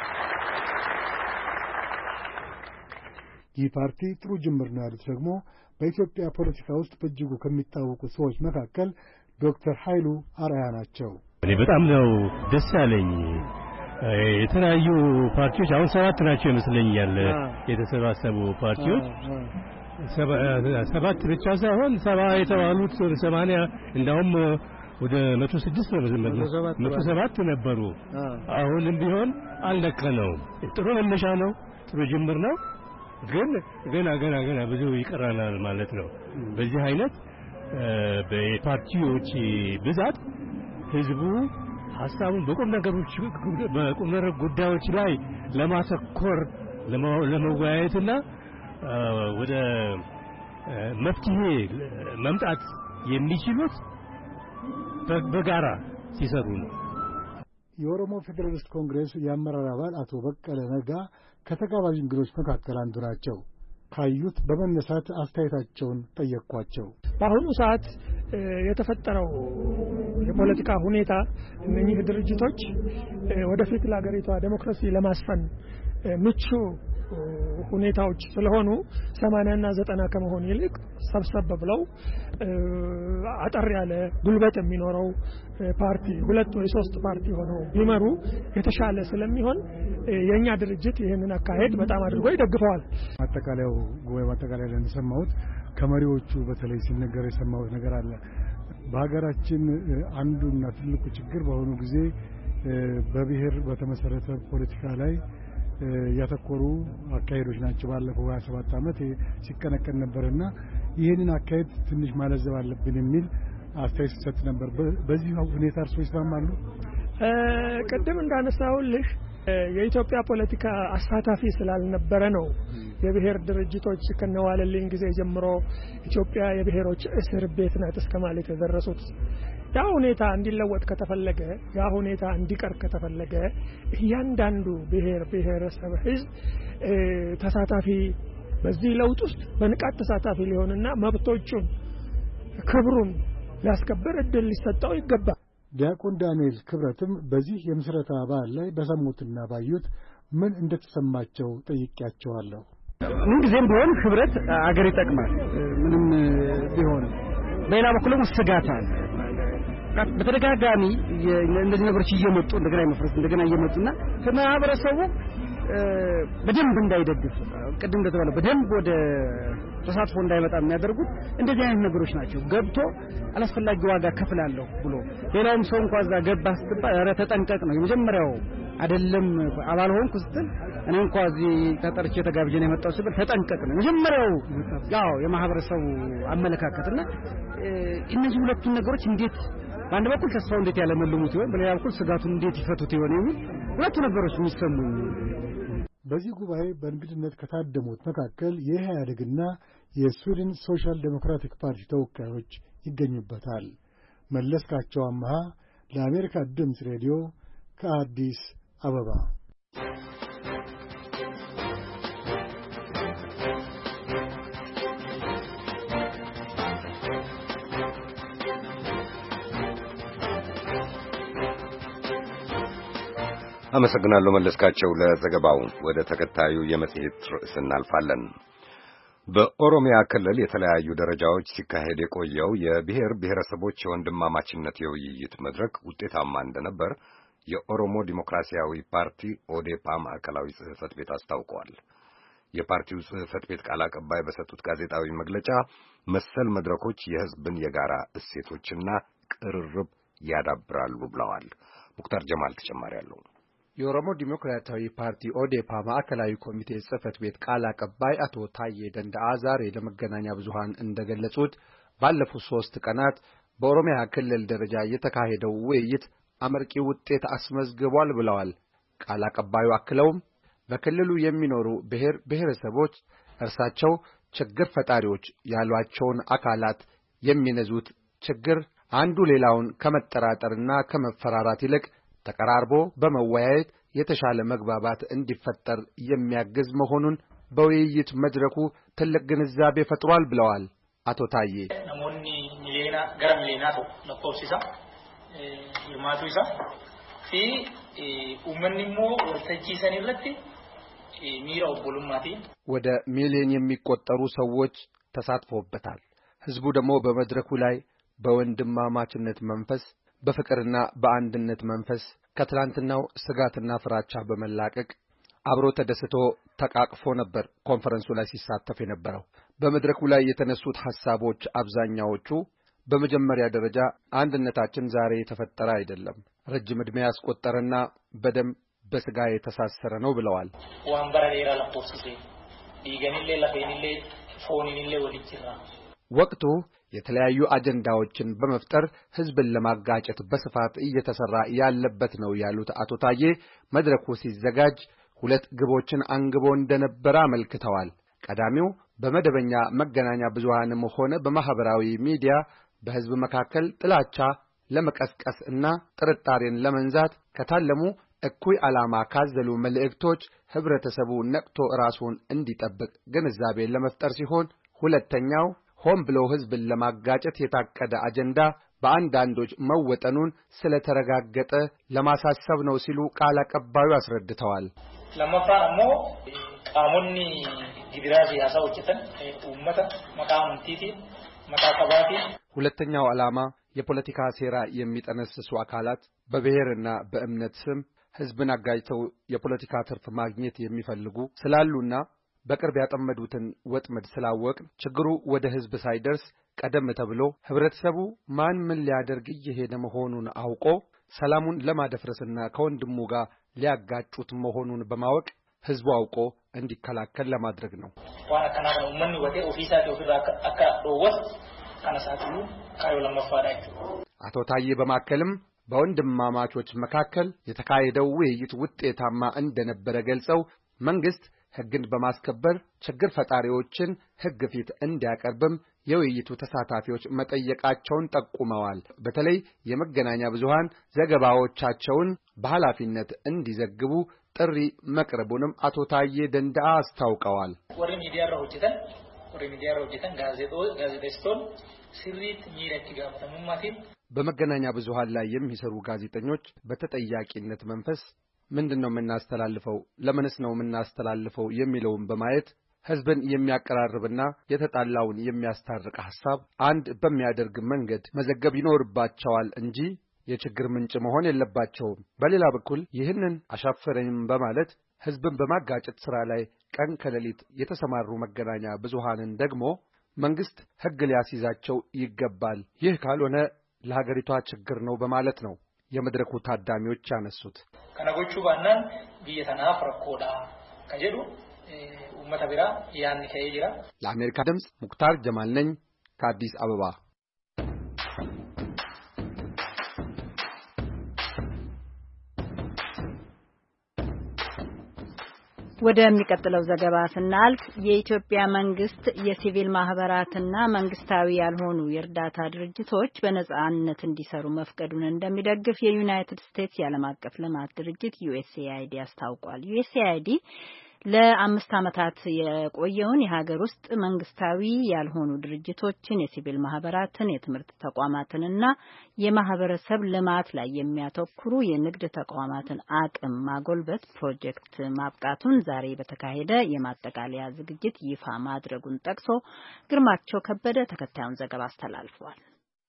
ይህ ፓርቲ ጥሩ ጅምር ነው ያሉት ደግሞ በኢትዮጵያ ፖለቲካ ውስጥ በእጅጉ ከሚታወቁ ሰዎች መካከል ዶክተር ኃይሉ አርአያ ናቸው። እኔ በጣም ነው ደስ ያለኝ። የተለያዩ ፓርቲዎች አሁን ሰባት ናቸው ይመስለኛል የተሰባሰቡ ፓርቲዎች። ሰባት ብቻ ሳይሆን ሰባ የተባሉት ወደ ሰማንያ እንደውም ወደ መቶ ስድስት መቶ ሰባት ነበሩ። አሁንም ቢሆን አልነካነውም። ጥሩ መነሻ ነው፣ ጥሩ ጅምር ነው። ግን ገና ገና ገና ብዙ ይቀራናል ማለት ነው። በዚህ አይነት በፓርቲዎች ብዛት ህዝቡ ሐሳቡን በቁም ነገሮች በቁም ነገር ጉዳዮች ላይ ለማተኮር ለመወያየትና ወደ መፍትሄ መምጣት የሚችሉት በጋራ ሲሰሩ ነው። የኦሮሞ ፌዴራሊስት ኮንግሬስ የአመራር አባል አቶ በቀለ ነጋ ከተጋባዥ እንግዶች መካከል አንዱ ናቸው። ካዩት በመነሳት አስተያየታቸውን ጠየቅኳቸው። በአሁኑ ሰዓት የተፈጠረው የፖለቲካ ሁኔታ እነኚህ ድርጅቶች ወደፊት ለሀገሪቷ ዴሞክራሲ ለማስፈን ምቹ ሁኔታዎች ስለሆኑ ሰማንያ እና ዘጠና ከመሆን ይልቅ ሰብሰብ ብለው አጠር ያለ ጉልበት የሚኖረው ፓርቲ ሁለት ወይ ሶስት ፓርቲ ሆነው ቢመሩ የተሻለ ስለሚሆን የኛ ድርጅት ይሄንን አካሄድ በጣም አድርጎ ይደግፈዋል። አጠቃላዩ ጉባኤ አጠቃላይ እንደሰማሁት ከመሪዎቹ በተለይ ሲነገር የሰማሁት ነገር አለ። በሀገራችን አንዱና ትልቁ ችግር በአሁኑ ጊዜ በብሔር በተመሰረተ ፖለቲካ ላይ ያተኮሩ አካሄዶች ናቸው። ባለፈው ሃያ ሰባት ዓመት ሲከነከን ነበርና ይሄንን አካሄድ ትንሽ ማለዘብ አለብን የሚል አስተያየት ሰጥ ነበር። በዚህ ሁኔታ እርሶ ይስማማሉ? ቀደም እንዳነሳውልሽ የኢትዮጵያ ፖለቲካ አሳታፊ ስላልነበረ ነው የብሔር ድርጅቶች ከነዋለልኝ ጊዜ ጀምሮ ኢትዮጵያ የብሔሮች እስር ቤት ናት እስከማለት የደረሱት። ያ ሁኔታ እንዲለወጥ ከተፈለገ ያ ሁኔታ እንዲቀር ከተፈለገ እያንዳንዱ ብሔር ብሔረሰብ ህዝብ ተሳታፊ በዚህ ለውጥ ውስጥ በንቃት ተሳታፊ ሊሆንና መብቶቹን ክብሩን ሊያስከብር እድል ሊሰጠው ይገባል። ዲያቆን ዳንኤል ክብረትም በዚህ የምስረታ በዓል ላይ በሰሙትና ባዩት ምን እንደተሰማቸው ጠይቄያቸዋለሁ። ምን ጊዜም ቢሆን ህብረት አገር ይጠቅማል ምንም ቢሆን። በሌላ በኩልም ስጋት አለ። በተደጋጋሚ እነዚህ ነገሮች እየመጡ እንደገና ይመፍረስ እንደገና እየመጡና ከማህበረሰቡ በደንብ እንዳይደግፍ ቅድም እንደተባለው በደንብ ወደ ተሳትፎ እንዳይመጣ የሚያደርጉት እንደዚህ አይነት ነገሮች ናቸው። ገብቶ አላስፈላጊ ዋጋ ከፍላለሁ ብሎ ሌላውም ሰው እንኳን እዛ ገባ ስትባል ኧረ ተጠንቀቅ ነው የመጀመሪያው። አይደለም አባል ሆንኩ ስትል እኔ እንኳን እዚህ ተጠርቼ ተጋብዤ ነው የመጣው ሲባል ተጠንቀቅ ነው የመጀመሪያው ያው የማህበረሰቡ አመለካከትና እነዚህ ሁለቱን ነገሮች እንዴት በአንድ በኩል ተስፋው እንዴት ያለመልሙት ይሆን በሌላ በኩል ስጋቱን እንዴት ይፈቱት ይሆን የሚል ሁለቱ ነገሮች የሚሰሙኝ። በዚህ ጉባኤ በእንግድነት ከታደሙት መካከል የኢህአዴግና የስዊድን ሶሻል ዴሞክራቲክ ፓርቲ ተወካዮች ይገኙበታል። መለስካቸው አምሃ ለአሜሪካ ድምፅ ሬዲዮ ከአዲስ አበባ። አመሰግናለሁ መለስካቸው ለዘገባው። ወደ ተከታዩ የመጽሔት ርዕስ እናልፋለን። በኦሮሚያ ክልል የተለያዩ ደረጃዎች ሲካሄድ የቆየው የብሔር ብሔረሰቦች የወንድማማችነት የውይይት መድረክ ውጤታማ እንደነበር የኦሮሞ ዲሞክራሲያዊ ፓርቲ ኦዴፓ ማዕከላዊ ጽሕፈት ቤት አስታውቋል። የፓርቲው ጽሕፈት ቤት ቃል አቀባይ በሰጡት ጋዜጣዊ መግለጫ መሰል መድረኮች የሕዝብን የጋራ እሴቶችና ቅርርብ ያዳብራሉ ብለዋል። ሙክታር ጀማል ተጨማሪ አለው። የኦሮሞ ዲሞክራሲያዊ ፓርቲ ኦዴፓ ማዕከላዊ ኮሚቴ ጽሕፈት ቤት ቃል አቀባይ አቶ ታዬ ደንደአ ዛሬ ለመገናኛ ብዙሃን እንደገለጹት ባለፉት ሶስት ቀናት በኦሮሚያ ክልል ደረጃ የተካሄደው ውይይት አመርቂ ውጤት አስመዝግቧል ብለዋል። ቃል አቀባዩ አክለውም በክልሉ የሚኖሩ ብሔር ብሔረሰቦች እርሳቸው ችግር ፈጣሪዎች ያሏቸውን አካላት የሚነዙት ችግር አንዱ ሌላውን ከመጠራጠርና ከመፈራራት ይልቅ ተቀራርቦ በመወያየት የተሻለ መግባባት እንዲፈጠር የሚያግዝ መሆኑን በውይይት መድረኩ ትልቅ ግንዛቤ ፈጥሯል ብለዋል። አቶ ታዬ ነሞኒ ሚሊዮና ገረ ሚሊዮና ቶ ለቆሲሳ ይርማቱ ይሳ ሲ ኡመኒሞ ወርተጂሰን ይረቲ ሚራው ቡሉማቲ ወደ ሚሊዮን የሚቆጠሩ ሰዎች ተሳትፎበታል። ህዝቡ ደግሞ በመድረኩ ላይ በወንድማማችነት መንፈስ በፍቅርና በአንድነት መንፈስ ከትላንትናው ስጋትና ፍራቻ በመላቀቅ አብሮ ተደስቶ ተቃቅፎ ነበር ኮንፈረንሱ ላይ ሲሳተፍ የነበረው። በመድረኩ ላይ የተነሱት ሐሳቦች አብዛኛዎቹ በመጀመሪያ ደረጃ አንድነታችን ዛሬ የተፈጠረ አይደለም፣ ረጅም ዕድሜ ያስቆጠረና በደም በስጋ የተሳሰረ ነው ብለዋል። ወንበረ ሌላ ለፖስቴ ዲገኒሌ ለፌኒሌ ፎኒኒሌ ወልጅራ ወቅቱ የተለያዩ አጀንዳዎችን በመፍጠር ህዝብን ለማጋጨት በስፋት እየተሰራ ያለበት ነው ያሉት አቶ ታዬ መድረኩ ሲዘጋጅ ሁለት ግቦችን አንግቦ እንደነበረ አመልክተዋል። ቀዳሚው በመደበኛ መገናኛ ብዙሃንም ሆነ በማህበራዊ ሚዲያ በህዝብ መካከል ጥላቻ ለመቀስቀስ እና ጥርጣሬን ለመንዛት ከታለሙ እኩይ ዓላማ ካዘሉ መልእክቶች ህብረተሰቡ ነቅቶ ራሱን እንዲጠብቅ ግንዛቤ ለመፍጠር ሲሆን፣ ሁለተኛው ሆን ብሎ ህዝብን ለማጋጨት የታቀደ አጀንዳ በአንዳንዶች መወጠኑን ስለተረጋገጠ ለማሳሰብ ነው ሲሉ ቃል አቀባዩ አስረድተዋል። ለማፋሞ qaamonni gibiraa siyaasaa hojjetan uummata maqaa amantiitiin maqaa qabaatiin ሁለተኛው ዓላማ የፖለቲካ ሴራ የሚጠነስሱ አካላት በብሔርና በእምነት ስም ህዝብን አጋጭተው የፖለቲካ ትርፍ ማግኘት የሚፈልጉ ስላሉና በቅርብ ያጠመዱትን ወጥመድ ስላወቅ ችግሩ ወደ ህዝብ ሳይደርስ ቀደም ተብሎ ህብረተሰቡ ማን ምን ሊያደርግ እየሄደ መሆኑን አውቆ ሰላሙን ለማደፍረስና ከወንድሙ ጋር ሊያጋጩት መሆኑን በማወቅ ህዝቡ አውቆ እንዲከላከል ለማድረግ ነው። ዋና ከናራ ኡመን ወደ ኦፊሳ ዶፍራ አካ ዶወስ ካነሳቱ ካዩ ለማፋዳቸው አቶ ታዬ በማከልም በወንድማማቾች መካከል የተካሄደው ውይይት ውጤታማ እንደነበረ ገልጸው መንግስት ህግን በማስከበር ችግር ፈጣሪዎችን ህግ ፊት እንዲያቀርብም የውይይቱ ተሳታፊዎች መጠየቃቸውን ጠቁመዋል። በተለይ የመገናኛ ብዙሃን ዘገባዎቻቸውን በኃላፊነት እንዲዘግቡ ጥሪ መቅረቡንም አቶ ታዬ ደንደአ አስታውቀዋል። ወሬ ሚዲያ ሮጅተን ወሬ ሚዲያ ሮጅተን ጋዜጦ ጋዜጠስቶን ሲሪት ሚረት ጋመተሙማቲን በመገናኛ ብዙሃን ላይ የሚሰሩ ጋዜጠኞች በተጠያቂነት መንፈስ ምንድነው የምናስተላልፈው ለምንስ ነው የምናስተላልፈው የሚለውን በማየት ህዝብን የሚያቀራርብና የተጣላውን የሚያስታርቅ ሐሳብ አንድ በሚያደርግ መንገድ መዘገብ ይኖርባቸዋል እንጂ የችግር ምንጭ መሆን የለባቸውም። በሌላ በኩል ይህንን አሻፈረኝም በማለት ህዝብን በማጋጨት ሥራ ላይ ቀን ከሌሊት የተሰማሩ መገናኛ ብዙሃንን ደግሞ መንግስት ህግ ሊያስይዛቸው ይገባል። ይህ ካልሆነ ለሀገሪቷ ችግር ነው በማለት ነው የመድረኩ ታዳሚዎች ያነሱት። ከነጎቹ ባናን ቢየተናፍ ረኮዳ ከጀዱ ኡመተ ቢራ ያን ከይጅራ ለአሜሪካ ድምጽ ሙክታር ጀማል ነኝ ከአዲስ አበባ። ወደሚቀጥለው ዘገባ ስናልፍ የኢትዮጵያ መንግስት የሲቪል ማህበራትና መንግስታዊ ያልሆኑ የእርዳታ ድርጅቶች በነጻነት እንዲሰሩ መፍቀዱን እንደሚደግፍ የዩናይትድ ስቴትስ የዓለም አቀፍ ልማት ድርጅት ዩኤስኤአይዲ አስታውቋል። ዩኤስኤአይዲ ለአምስት ዓመታት የቆየውን የሀገር ውስጥ መንግስታዊ ያልሆኑ ድርጅቶችን፣ የሲቪል ማህበራትን፣ የትምህርት ተቋማትንና የማህበረሰብ ልማት ላይ የሚያተኩሩ የንግድ ተቋማትን አቅም ማጎልበት ፕሮጀክት ማብቃቱን ዛሬ በተካሄደ የማጠቃለያ ዝግጅት ይፋ ማድረጉን ጠቅሶ ግርማቸው ከበደ ተከታዩን ዘገባ አስተላልፏል።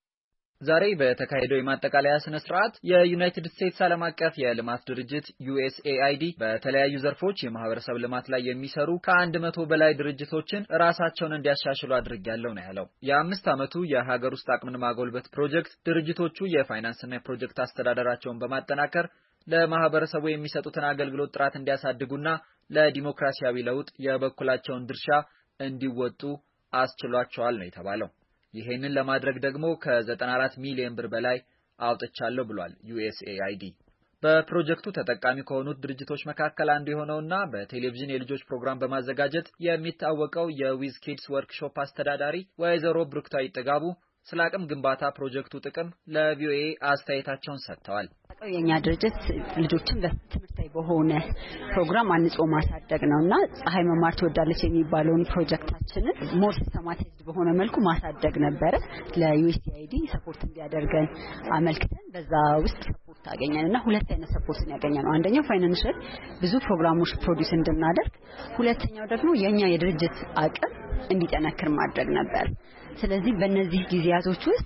ዛሬ በተካሄደው የማጠቃለያ ስነ ስርዓት የዩናይትድ ስቴትስ ዓለም አቀፍ የልማት ድርጅት ዩኤስኤአይዲ በተለያዩ ዘርፎች የማህበረሰብ ልማት ላይ የሚሰሩ ከአንድ መቶ በላይ ድርጅቶችን ራሳቸውን እንዲያሻሽሉ አድርጌያለሁ ነው ያለው። የአምስት ዓመቱ የሀገር ውስጥ አቅምን ማጎልበት ፕሮጀክት ድርጅቶቹ የፋይናንስና የፕሮጀክት አስተዳደራቸውን በማጠናከር ለማህበረሰቡ የሚሰጡትን አገልግሎት ጥራት እንዲያሳድጉና ለዲሞክራሲያዊ ለውጥ የበኩላቸውን ድርሻ እንዲወጡ አስችሏቸዋል ነው የተባለው። ይሄንን ለማድረግ ደግሞ ከዘጠና አራት ሚሊዮን ብር በላይ አውጥቻለሁ ብሏል ዩኤስኤአይዲ። በፕሮጀክቱ ተጠቃሚ ከሆኑት ድርጅቶች መካከል አንዱ የሆነውና በቴሌቪዥን የልጆች ፕሮግራም በማዘጋጀት የሚታወቀው የዊዝ ኪድስ ወርክሾፕ አስተዳዳሪ ወይዘሮ ብሩክታዊ ጥጋቡ ስለ አቅም ግንባታ ፕሮጀክቱ ጥቅም ለቪኦኤ አስተያየታቸውን ሰጥተዋል። የኛ ድርጅት ልጆችን በትምህርታዊ በሆነ ፕሮግራም አንጾ ማሳደግ ነውና ፀሐይ መማር ትወዳለች የሚባለውን ፕሮጀክታችንን ሞር ሲስተማታይዝድ በሆነ መልኩ ማሳደግ ነበር። ለዩኤስኤአይዲ ሰፖርት እንዲያደርገን አመልክተን በዛ ውስጥ ሰፖርት አገኘንና ሁለት አይነት ሰፖርት ያገኘነው፣ አንደኛው ፋይናንሻል ብዙ ፕሮግራሞች ፕሮዲዩስ እንድናደርግ፣ ሁለተኛው ደግሞ የኛ የድርጅት አቅም እንዲጠነክር ማድረግ ነበር። ስለዚህ በእነዚህ ጊዜያቶች ውስጥ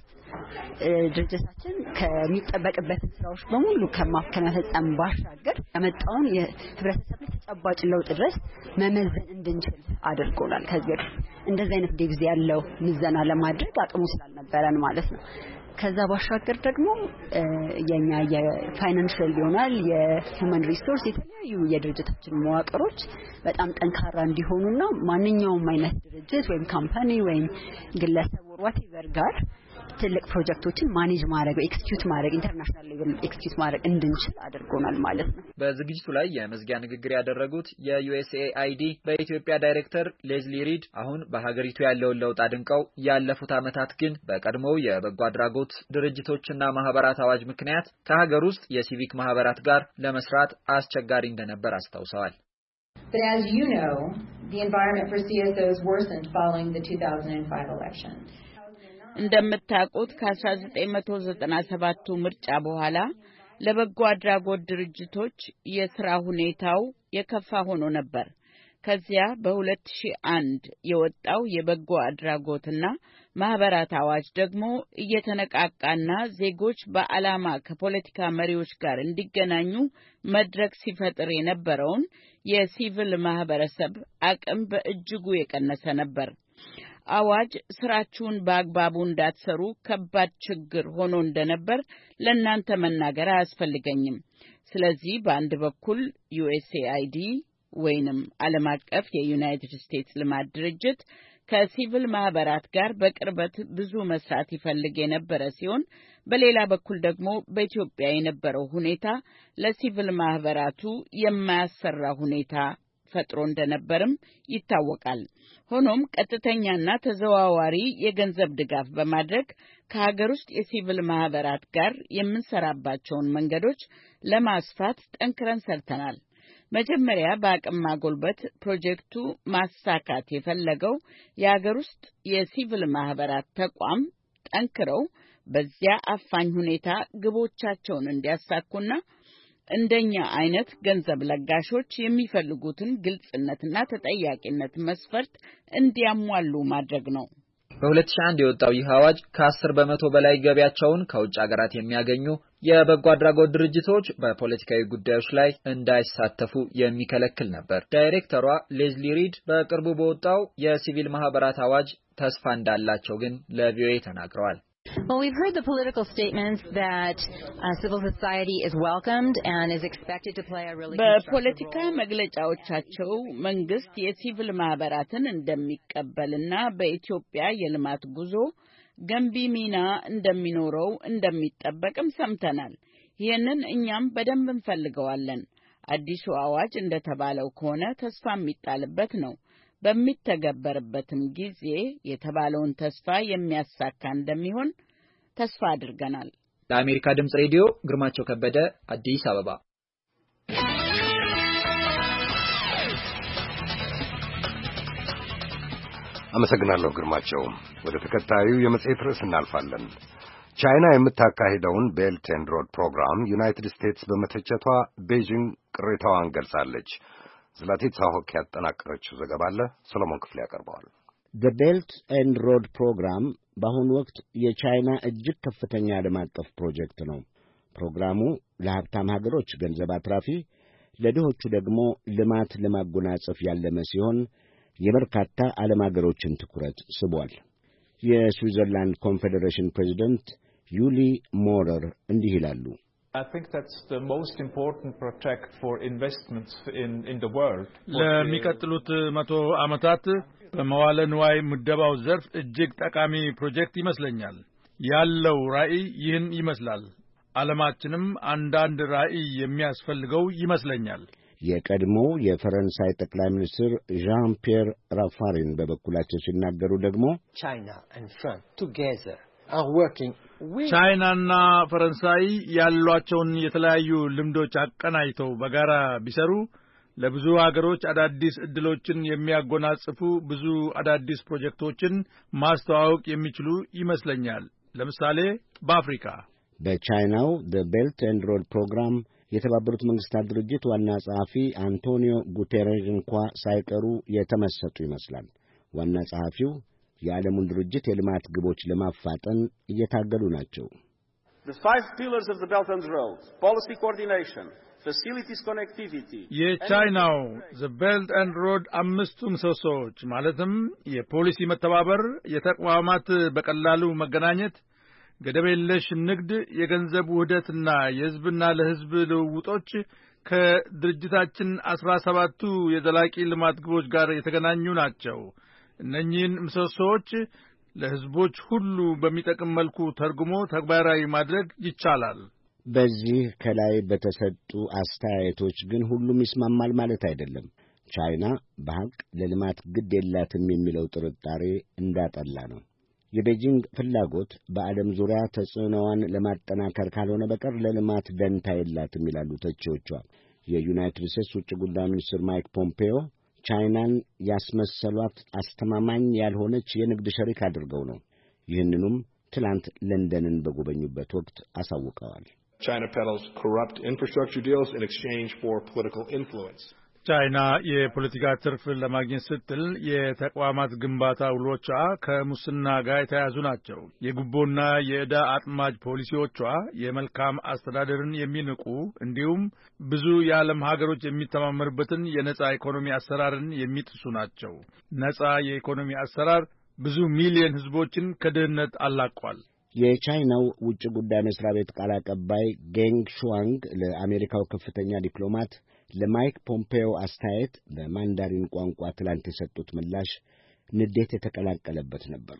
ድርጅታችን ከሚጠበቅበት ስራዎች በሙሉ ከማከናፈጽም ባሻገር ያመጣውን የህብረተሰብ ተጨባጭ ለውጥ ድረስ መመዘን እንድንችል አድርጎናል። ከዚህ እንደዚህ አይነት ዴቪዝ ያለው ምዘና ለማድረግ አቅሙ ስላልነበረን ማለት ነው። ከዛ ባሻገር ደግሞ የኛ የፋይናንሻል ይሆናል የሂውማን ሪሶርስ የተለያዩ የድርጅታችን መዋቅሮች በጣም ጠንካራ እንዲሆኑና ማንኛውም አይነት ድርጅት ወይም ካምፓኒ ወይም ግለሰብ ወርዋቴቨር ጋር ትልቅ ፕሮጀክቶችን ማኔጅ ማድረግ ኤክስኪዩት ማድረግ ኢንተርናሽናል ሌቨል ኤክስኪዩት ማድረግ እንድንችል አድርጎናል ማለት ነው። በዝግጅቱ ላይ የመዝጊያ ንግግር ያደረጉት የዩኤስኤአይዲ በኢትዮጵያ ዳይሬክተር ሌዝሊ ሪድ አሁን በሀገሪቱ ያለውን ለውጥ አድንቀው ያለፉት ዓመታት ግን በቀድሞው የበጎ አድራጎት ድርጅቶችና ማህበራት አዋጅ ምክንያት ከሀገር ውስጥ የሲቪክ ማህበራት ጋር ለመስራት አስቸጋሪ እንደነበር አስታውሰዋል። But as you know, the environment for C S Os worsened following the two thousand five election. እንደምታውቁት ከ1997ቱ ምርጫ በኋላ ለበጎ አድራጎት ድርጅቶች የሥራ ሁኔታው የከፋ ሆኖ ነበር። ከዚያ በሁለት ሺህ አንድ የወጣው የበጎ አድራጎትና ማህበራት አዋጅ ደግሞ እየተነቃቃና ዜጎች በዓላማ ከፖለቲካ መሪዎች ጋር እንዲገናኙ መድረክ ሲፈጥር የነበረውን የሲቪል ማህበረሰብ አቅም በእጅጉ የቀነሰ ነበር። አዋጅ ስራችሁን በአግባቡ እንዳትሰሩ ከባድ ችግር ሆኖ እንደነበር ለእናንተ መናገር አያስፈልገኝም። ስለዚህ በአንድ በኩል ዩኤስኤአይዲ ወይንም ዓለም አቀፍ የዩናይትድ ስቴትስ ልማት ድርጅት ከሲቪል ማህበራት ጋር በቅርበት ብዙ መስራት ይፈልግ የነበረ ሲሆን በሌላ በኩል ደግሞ በኢትዮጵያ የነበረው ሁኔታ ለሲቪል ማህበራቱ የማያሰራ ሁኔታ ፈጥሮ እንደነበርም ይታወቃል። ሆኖም ቀጥተኛና ተዘዋዋሪ የገንዘብ ድጋፍ በማድረግ ከሀገር ውስጥ የሲቪል ማህበራት ጋር የምንሰራባቸውን መንገዶች ለማስፋት ጠንክረን ሰርተናል። መጀመሪያ በአቅም ማጎልበት ፕሮጀክቱ ማሳካት የፈለገው የሀገር ውስጥ የሲቪል ማህበራት ተቋም ጠንክረው በዚያ አፋኝ ሁኔታ ግቦቻቸውን እንዲያሳኩና እንደኛ አይነት ገንዘብ ለጋሾች የሚፈልጉትን ግልጽነትና ተጠያቂነት መስፈርት እንዲያሟሉ ማድረግ ነው። በሁለት ሺህ አንድ የወጣው ይህ አዋጅ ከአስር በመቶ በላይ ገቢያቸውን ከውጭ ሀገራት የሚያገኙ የበጎ አድራጎት ድርጅቶች በፖለቲካዊ ጉዳዮች ላይ እንዳይሳተፉ የሚከለክል ነበር። ዳይሬክተሯ ሌዝሊ ሪድ በቅርቡ በወጣው የሲቪል ማህበራት አዋጅ ተስፋ እንዳላቸው ግን ለቪኦኤ ተናግረዋል። Well, we've heard the political statements that uh, civil society is welcomed and is expected to play a really በፖለቲካ መግለጫዎቻቸው መንግስት የሲቪል ማህበራትን እንደሚቀበልና በኢትዮጵያ የልማት ጉዞ ገንቢ ሚና እንደሚኖረው እንደሚጠበቅም ሰምተናል። ይህንን እኛም በደንብ እንፈልገዋለን። አዲሱ አዋጅ እንደተባለው ከሆነ ተስፋ የሚጣልበት ነው። በሚተገበርበትም ጊዜ የተባለውን ተስፋ የሚያሳካ እንደሚሆን ተስፋ አድርገናል። ለአሜሪካ ድምጽ ሬዲዮ ግርማቸው ከበደ አዲስ አበባ። አመሰግናለሁ ግርማቸው። ወደ ተከታዩ የመጽሔት ርዕስ እናልፋለን። ቻይና የምታካሂደውን ቤልት ኤንድ ሮድ ፕሮግራም ዩናይትድ ስቴትስ በመተቸቷ ቤጂንግ ቅሬታዋን ገልጻለች። ዝላቲት ሳሆክ ያጠናቀረችው ዘገባ አለ፣ ሰሎሞን ክፍሌ ያቀርበዋል። ዘ ቤልት ኤንድ ሮድ ፕሮግራም በአሁኑ ወቅት የቻይና እጅግ ከፍተኛ ዓለም አቀፍ ፕሮጀክት ነው። ፕሮግራሙ ለሀብታም ሀገሮች ገንዘብ አትራፊ፣ ለድሆቹ ደግሞ ልማት ለማጎናጸፍ ያለመ ሲሆን የበርካታ ዓለም ሀገሮችን ትኩረት ስቧል። የስዊዘርላንድ ኮንፌዴሬሽን ፕሬዚደንት ዩሊ ሞረር እንዲህ ይላሉ። I think that's the most important project for investments in in the world. ለሚቀጥሉት መቶ ዓመታት በመዋለ ንዋይ ምደባው ዘርፍ እጅግ ጠቃሚ ፕሮጀክት ይመስለኛል። ያለው ራዕይ ይህን ይመስላል። ዓለማችንም አንዳንድ ራዕይ የሚያስፈልገው ይመስለኛል። የቀድሞው የፈረንሳይ ጠቅላይ ሚኒስትር ዣን ፒየር ራፋሪን በበኩላቸው ሲናገሩ ደግሞ China and France together are working ቻይናና ፈረንሳይ ያሏቸውን የተለያዩ ልምዶች አቀናጅተው በጋራ ቢሰሩ ለብዙ ሀገሮች አዳዲስ ዕድሎችን የሚያጎናጽፉ ብዙ አዳዲስ ፕሮጀክቶችን ማስተዋወቅ የሚችሉ ይመስለኛል። ለምሳሌ በአፍሪካ። በቻይናው ዘ ቤልት ኤንድ ሮድ ፕሮግራም የተባበሩት መንግስታት ድርጅት ዋና ጸሐፊ አንቶኒዮ ጉቴሬዝ እንኳ ሳይቀሩ የተመሰጡ ይመስላል። ዋና ጸሐፊው የዓለሙን ድርጅት የልማት ግቦች ለማፋጠን እየታገሉ ናቸው። The five pillars of the Belt and Road: policy coordination, facilities connectivity. የቻይናው ዘ ቤልት ኤንድ ሮድ አምስቱ ምሰሶዎች ማለትም የፖሊሲ መተባበር፣ የተቋማት በቀላሉ መገናኘት፣ ገደብ የለሽ ንግድ፣ የገንዘብ ውህደትና የሕዝብና ለሕዝብ ልውውጦች ከድርጅታችን አስራ ሰባቱ የዘላቂ ልማት ግቦች ጋር የተገናኙ ናቸው። እነኚህን ምሰሶዎች ለሕዝቦች ሁሉ በሚጠቅም መልኩ ተርጉሞ ተግባራዊ ማድረግ ይቻላል። በዚህ ከላይ በተሰጡ አስተያየቶች ግን ሁሉም ይስማማል ማለት አይደለም። ቻይና በሐቅ ለልማት ግድ የላትም የሚለው ጥርጣሬ እንዳጠላ ነው። የቤጂንግ ፍላጎት በዓለም ዙሪያ ተጽዕኖዋን ለማጠናከር ካልሆነ በቀር ለልማት ደንታ የላትም ይላሉ ተቺዎቿ። የዩናይትድ ስቴትስ ውጭ ጉዳይ ሚኒስትር ማይክ ፖምፔዮ ቻይናን ያስመሰሏት አስተማማኝ ያልሆነች የንግድ ሸሪክ አድርገው ነው። ይህንኑም ትላንት ለንደንን በጎበኙበት ወቅት አሳውቀዋል። China peddles corrupt infrastructure deals in exchange for political influence. ቻይና የፖለቲካ ትርፍ ለማግኘት ስትል የተቋማት ግንባታ ውሎቿ ከሙስና ጋር የተያያዙ ናቸው። የጉቦና የዕዳ አጥማጅ ፖሊሲዎቿ የመልካም አስተዳደርን የሚንቁ እንዲሁም ብዙ የዓለም ሀገሮች የሚተማመኑበትን የነጻ ኢኮኖሚ አሰራርን የሚጥሱ ናቸው። ነጻ የኢኮኖሚ አሰራር ብዙ ሚሊዮን ሕዝቦችን ከድህነት አላቋል። የቻይናው ውጭ ጉዳይ መስሪያ ቤት ቃል አቀባይ ጌንግ ሹዋንግ ለአሜሪካው ከፍተኛ ዲፕሎማት ለማይክ ፖምፔዮ አስተያየት በማንዳሪን ቋንቋ ትላንት የሰጡት ምላሽ ንዴት የተቀላቀለበት ነበር።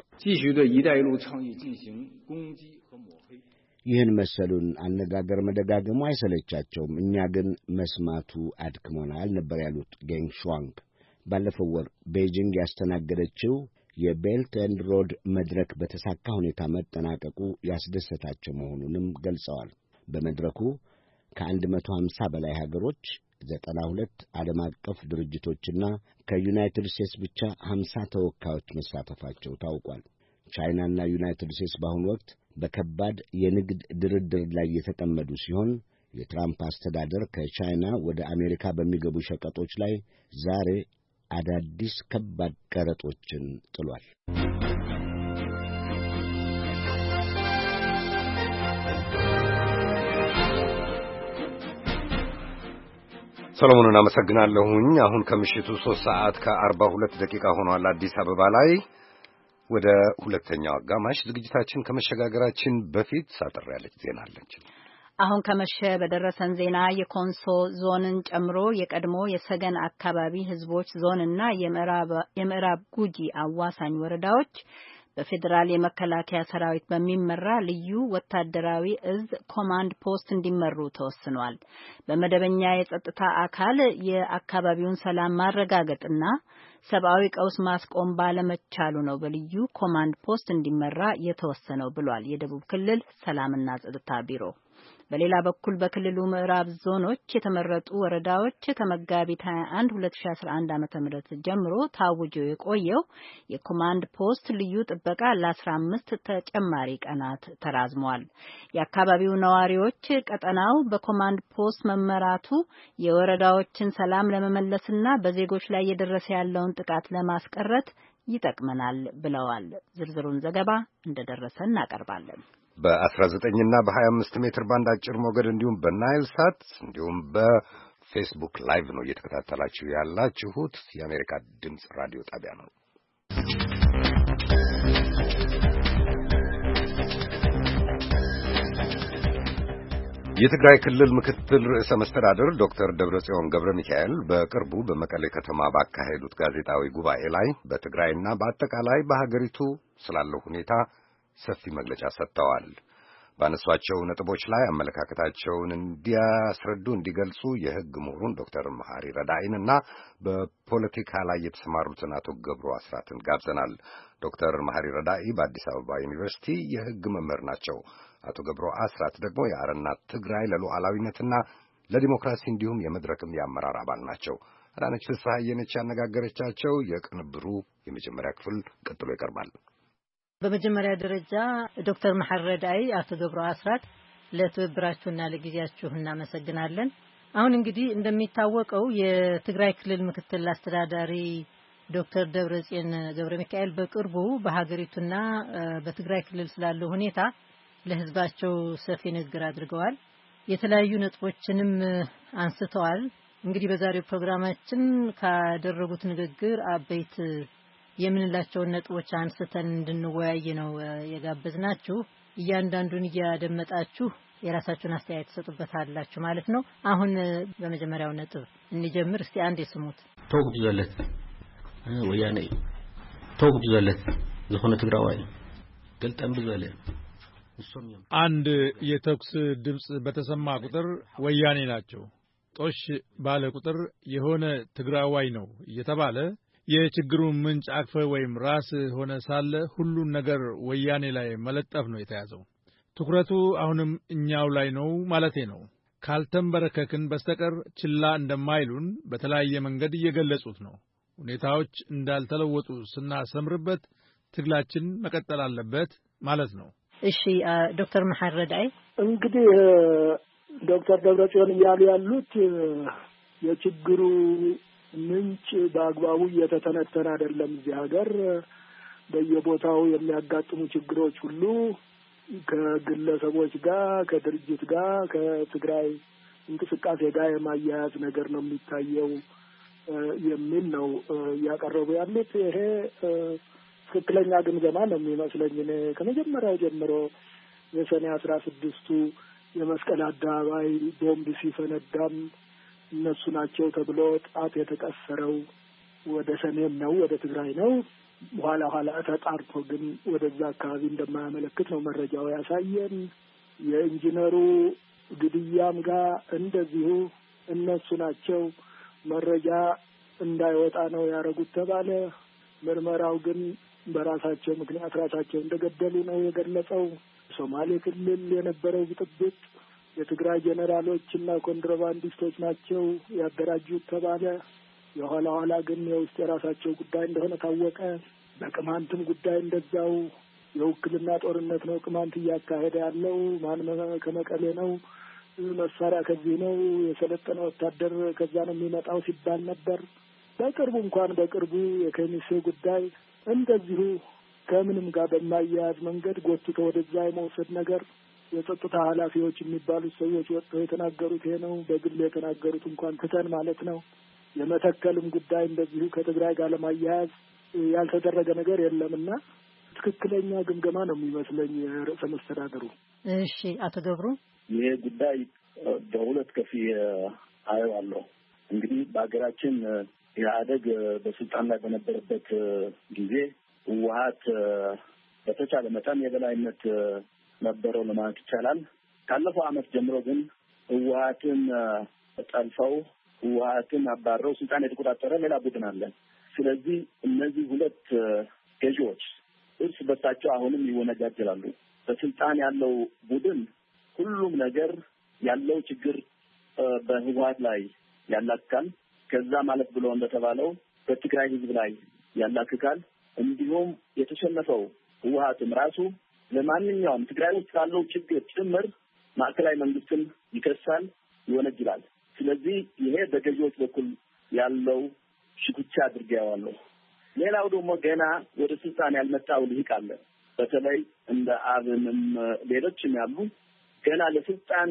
ይህን መሰሉን አነጋገር መደጋገሙ አይሰለቻቸውም፣ እኛ ግን መስማቱ አድክሞናል ነበር ያሉት ጌንግ ሹዋንግ። ባለፈው ወር ቤጂንግ ያስተናገደችው የቤልት ኤንድ ሮድ መድረክ በተሳካ ሁኔታ መጠናቀቁ ያስደሰታቸው መሆኑንም ገልጸዋል። በመድረኩ ከአንድ መቶ ሀምሳ በላይ ሀገሮች፣ ዘጠና ሁለት ዓለም አቀፍ ድርጅቶችና ከዩናይትድ ስቴትስ ብቻ ሀምሳ ተወካዮች መሳተፋቸው ታውቋል። ቻይናና ዩናይትድ ስቴትስ በአሁኑ ወቅት በከባድ የንግድ ድርድር ላይ የተጠመዱ ሲሆን የትራምፕ አስተዳደር ከቻይና ወደ አሜሪካ በሚገቡ ሸቀጦች ላይ ዛሬ አዳዲስ ከባድ ቀረጦችን ጥሏል። ሰሎሞንን አመሰግናለሁኝ። አሁን ከምሽቱ ሶስት ሰዓት ከአርባ ሁለት ደቂቃ ሆኗል አዲስ አበባ ላይ። ወደ ሁለተኛው አጋማሽ ዝግጅታችን ከመሸጋገራችን በፊት ሳጥር ያለች ዜና አለች። አሁን ከመሸ በደረሰን ዜና የኮንሶ ዞንን ጨምሮ የቀድሞ የሰገን አካባቢ ህዝቦች ዞንና የምዕራብ ጉጂ አዋሳኝ ወረዳዎች በፌዴራል የመከላከያ ሰራዊት በሚመራ ልዩ ወታደራዊ እዝ ኮማንድ ፖስት እንዲመሩ ተወስኗል። በመደበኛ የጸጥታ አካል የአካባቢውን ሰላም ማረጋገጥና ሰብአዊ ቀውስ ማስቆም ባለመቻሉ ነው በልዩ ኮማንድ ፖስት እንዲመራ የተወሰነው ብሏል የደቡብ ክልል ሰላምና ጸጥታ ቢሮ። በሌላ በኩል በክልሉ ምዕራብ ዞኖች የተመረጡ ወረዳዎች ከመጋቢት ሃያ አንድ ሁለት ሺህ አስራ አንድ ዓመተ ምህረት ጀምሮ ታውጆ የቆየው የኮማንድ ፖስት ልዩ ጥበቃ ለአስራ አምስት ተጨማሪ ቀናት ተራዝሟል። የአካባቢው ነዋሪዎች ቀጠናው በኮማንድ ፖስት መመራቱ የወረዳዎችን ሰላም ለመመለስና በዜጎች ላይ እየደረሰ ያለውን ጥቃት ለማስቀረት ይጠቅመናል ብለዋል። ዝርዝሩን ዘገባ እንደደረሰ እናቀርባለን። በአስራ ዘጠኝ እና በሀያ አምስት ሜትር ባንድ አጭር ሞገድ እንዲሁም በናይል ሳት እንዲሁም በፌስቡክ ላይቭ ነው እየተከታተላችሁ ያላችሁት። የአሜሪካ ድምፅ ራዲዮ ጣቢያ ነው። የትግራይ ክልል ምክትል ርዕሰ መስተዳድር ዶክተር ደብረጽዮን ገብረ ሚካኤል በቅርቡ በመቀሌ ከተማ ባካሄዱት ጋዜጣዊ ጉባኤ ላይ በትግራይና በአጠቃላይ በሀገሪቱ ስላለው ሁኔታ ሰፊ መግለጫ ሰጥተዋል። ባነሷቸው ነጥቦች ላይ አመለካከታቸውን እንዲያስረዱ እንዲገልጹ የሕግ ምሁሩን ዶክተር መሐሪ ረዳኢንና በፖለቲካ ላይ የተሰማሩትን አቶ ገብሩ አስራትን ጋብዘናል። ዶክተር መሐሪ ረዳኢ በአዲስ አበባ ዩኒቨርሲቲ የሕግ መምህር ናቸው። አቶ ገብሩ አስራት ደግሞ የአረና ትግራይ ለሉዓላዊነትና ለዲሞክራሲ እንዲሁም የመድረክም የአመራር አባል ናቸው። አዳነች ፍስሐዬ ነች ያነጋገረቻቸው። የቅንብሩ የመጀመሪያ ክፍል ቀጥሎ ይቀርባል። በመጀመሪያ ደረጃ ዶክተር መሐሪ ረዳኢ፣ አቶ ገብሩ አስራት ለትብብራችሁና ለጊዜያችሁ እናመሰግናለን። አሁን እንግዲህ እንደሚታወቀው የትግራይ ክልል ምክትል አስተዳዳሪ ዶክተር ደብረጽዮን ገብረ ሚካኤል በቅርቡ በሀገሪቱና በትግራይ ክልል ስላለው ሁኔታ ለሕዝባቸው ሰፊ ንግግር አድርገዋል። የተለያዩ ነጥቦችንም አንስተዋል። እንግዲህ በዛሬው ፕሮግራማችን ካደረጉት ንግግር አበይት የምንላቸውን ነጥቦች አንስተን እንድንወያይ ነው የጋበዝናችሁ። እያንዳንዱን እያደመጣችሁ የራሳችሁን አስተያየት ተሰጡበታላችሁ ማለት ነው። አሁን በመጀመሪያው ነጥብ እንጀምር። እስቲ አንድ የስሙት ተወግዱ ዘለት ወያኔ ተወግዱ ዘለት ዝኾነ ትግራዋይ ገልጠን ብዘለ አንድ የተኩስ ድምጽ በተሰማ ቁጥር ወያኔ ናቸው፣ ጦሽ ባለ ቁጥር የሆነ ትግራዋይ ነው እየተባለ የችግሩን ምንጭ አቅፈ ወይም ራስ ሆነ ሳለ ሁሉን ነገር ወያኔ ላይ መለጠፍ ነው የተያዘው። ትኩረቱ አሁንም እኛው ላይ ነው ማለቴ ነው። ካልተንበረከክን በስተቀር ችላ እንደማይሉን በተለያየ መንገድ እየገለጹት ነው። ሁኔታዎች እንዳልተለወጡ ስናሰምርበት ትግላችን መቀጠል አለበት ማለት ነው። እሺ ዶክተር መሐሪ ረዳኢ፣ እንግዲህ ዶክተር ደብረጽዮን እያሉ ያሉት የችግሩ ምንጭ በአግባቡ እየተተነተነ አይደለም። እዚህ ሀገር በየቦታው የሚያጋጥሙ ችግሮች ሁሉ ከግለሰቦች ጋር፣ ከድርጅት ጋር፣ ከትግራይ እንቅስቃሴ ጋር የማያያዝ ነገር ነው የሚታየው የሚል ነው እያቀረቡ ያሉት። ይሄ ትክክለኛ ግምገማ ነው የሚመስለኝ። እኔ ከመጀመሪያው ጀምሮ የሰኔ አስራ ስድስቱ የመስቀል አደባባይ ቦምብ ሲፈነዳም እነሱ ናቸው ተብሎ ጣት የተቀሰረው ወደ ሰሜን ነው፣ ወደ ትግራይ ነው። በኋላ ኋላ ተጣርቶ ግን ወደዛ አካባቢ እንደማያመለክት ነው መረጃው ያሳየን። የኢንጂነሩ ግድያም ጋር እንደዚሁ እነሱ ናቸው መረጃ እንዳይወጣ ነው ያደረጉት ተባለ። ምርመራው ግን በራሳቸው ምክንያት ራሳቸው እንደገደሉ ነው የገለጸው። ሶማሌ ክልል የነበረው ብጥብጥ የትግራይ ጄኔራሎች እና ኮንትሮባንዲስቶች ናቸው ያደራጁት ተባለ። የኋላ ኋላ ግን የውስጥ የራሳቸው ጉዳይ እንደሆነ ታወቀ። በቅማንትም ጉዳይ እንደዛው የውክልና ጦርነት ነው ቅማንት እያካሄደ ያለው። ማን ከመቀሌ ነው፣ መሳሪያ ከዚህ ነው፣ የሰለጠነ ወታደር ከዛ ነው የሚመጣው ሲባል ነበር። በቅርቡ እንኳን በቅርቡ የከሚሴ ጉዳይ እንደዚሁ ከምንም ጋር በማያያዝ መንገድ ጎትቶ ወደዛ የመውሰድ ነገር የጸጥታ ኃላፊዎች የሚባሉት ሰዎች ወጥተው የተናገሩት ይሄ ነው። በግል የተናገሩት እንኳን ትተን ማለት ነው። የመተከልም ጉዳይ እንደዚሁ ከትግራይ ጋር ለማያያዝ ያልተደረገ ነገር የለምና ትክክለኛ ግምገማ ነው የሚመስለኝ ርዕሰ መስተዳድሩ። እሺ አቶ ገብሩ፣ ይሄ ጉዳይ በሁለት ከፍዬ አየዋለሁ። እንግዲህ በሀገራችን ኢህአዴግ በስልጣን ላይ በነበረበት ጊዜ ህወሓት በተቻለ መጠን የበላይነት ነበረው ለማለት ይቻላል። ካለፈው ዓመት ጀምሮ ግን ህወሓትን ጠልፈው ህወሓትን አባረው ስልጣን የተቆጣጠረ ሌላ ቡድን አለ። ስለዚህ እነዚህ ሁለት ገዢዎች እርስ በርሳቸው አሁንም ይወነጃጀላሉ። በስልጣን ያለው ቡድን ሁሉም ነገር ያለው ችግር በህወሓት ላይ ያላክካል። ከዛ ማለት ብሎ እንደተባለው በትግራይ ህዝብ ላይ ያላክካል። እንዲሁም የተሸነፈው ህወሓትም ራሱ ለማንኛውም ትግራይ ውስጥ ካለው ችግር ጭምር ማዕከላዊ መንግስትን ይከሳል፣ ይወነጅላል። ስለዚህ ይሄ በገዢዎች በኩል ያለው ሽኩቻ አድርጌዋለሁ። ሌላው ደግሞ ገና ወደ ስልጣን ያልመጣው ልሂቅ አለ። በተለይ እንደ አብንም ሌሎችም ያሉ ገና ለስልጣን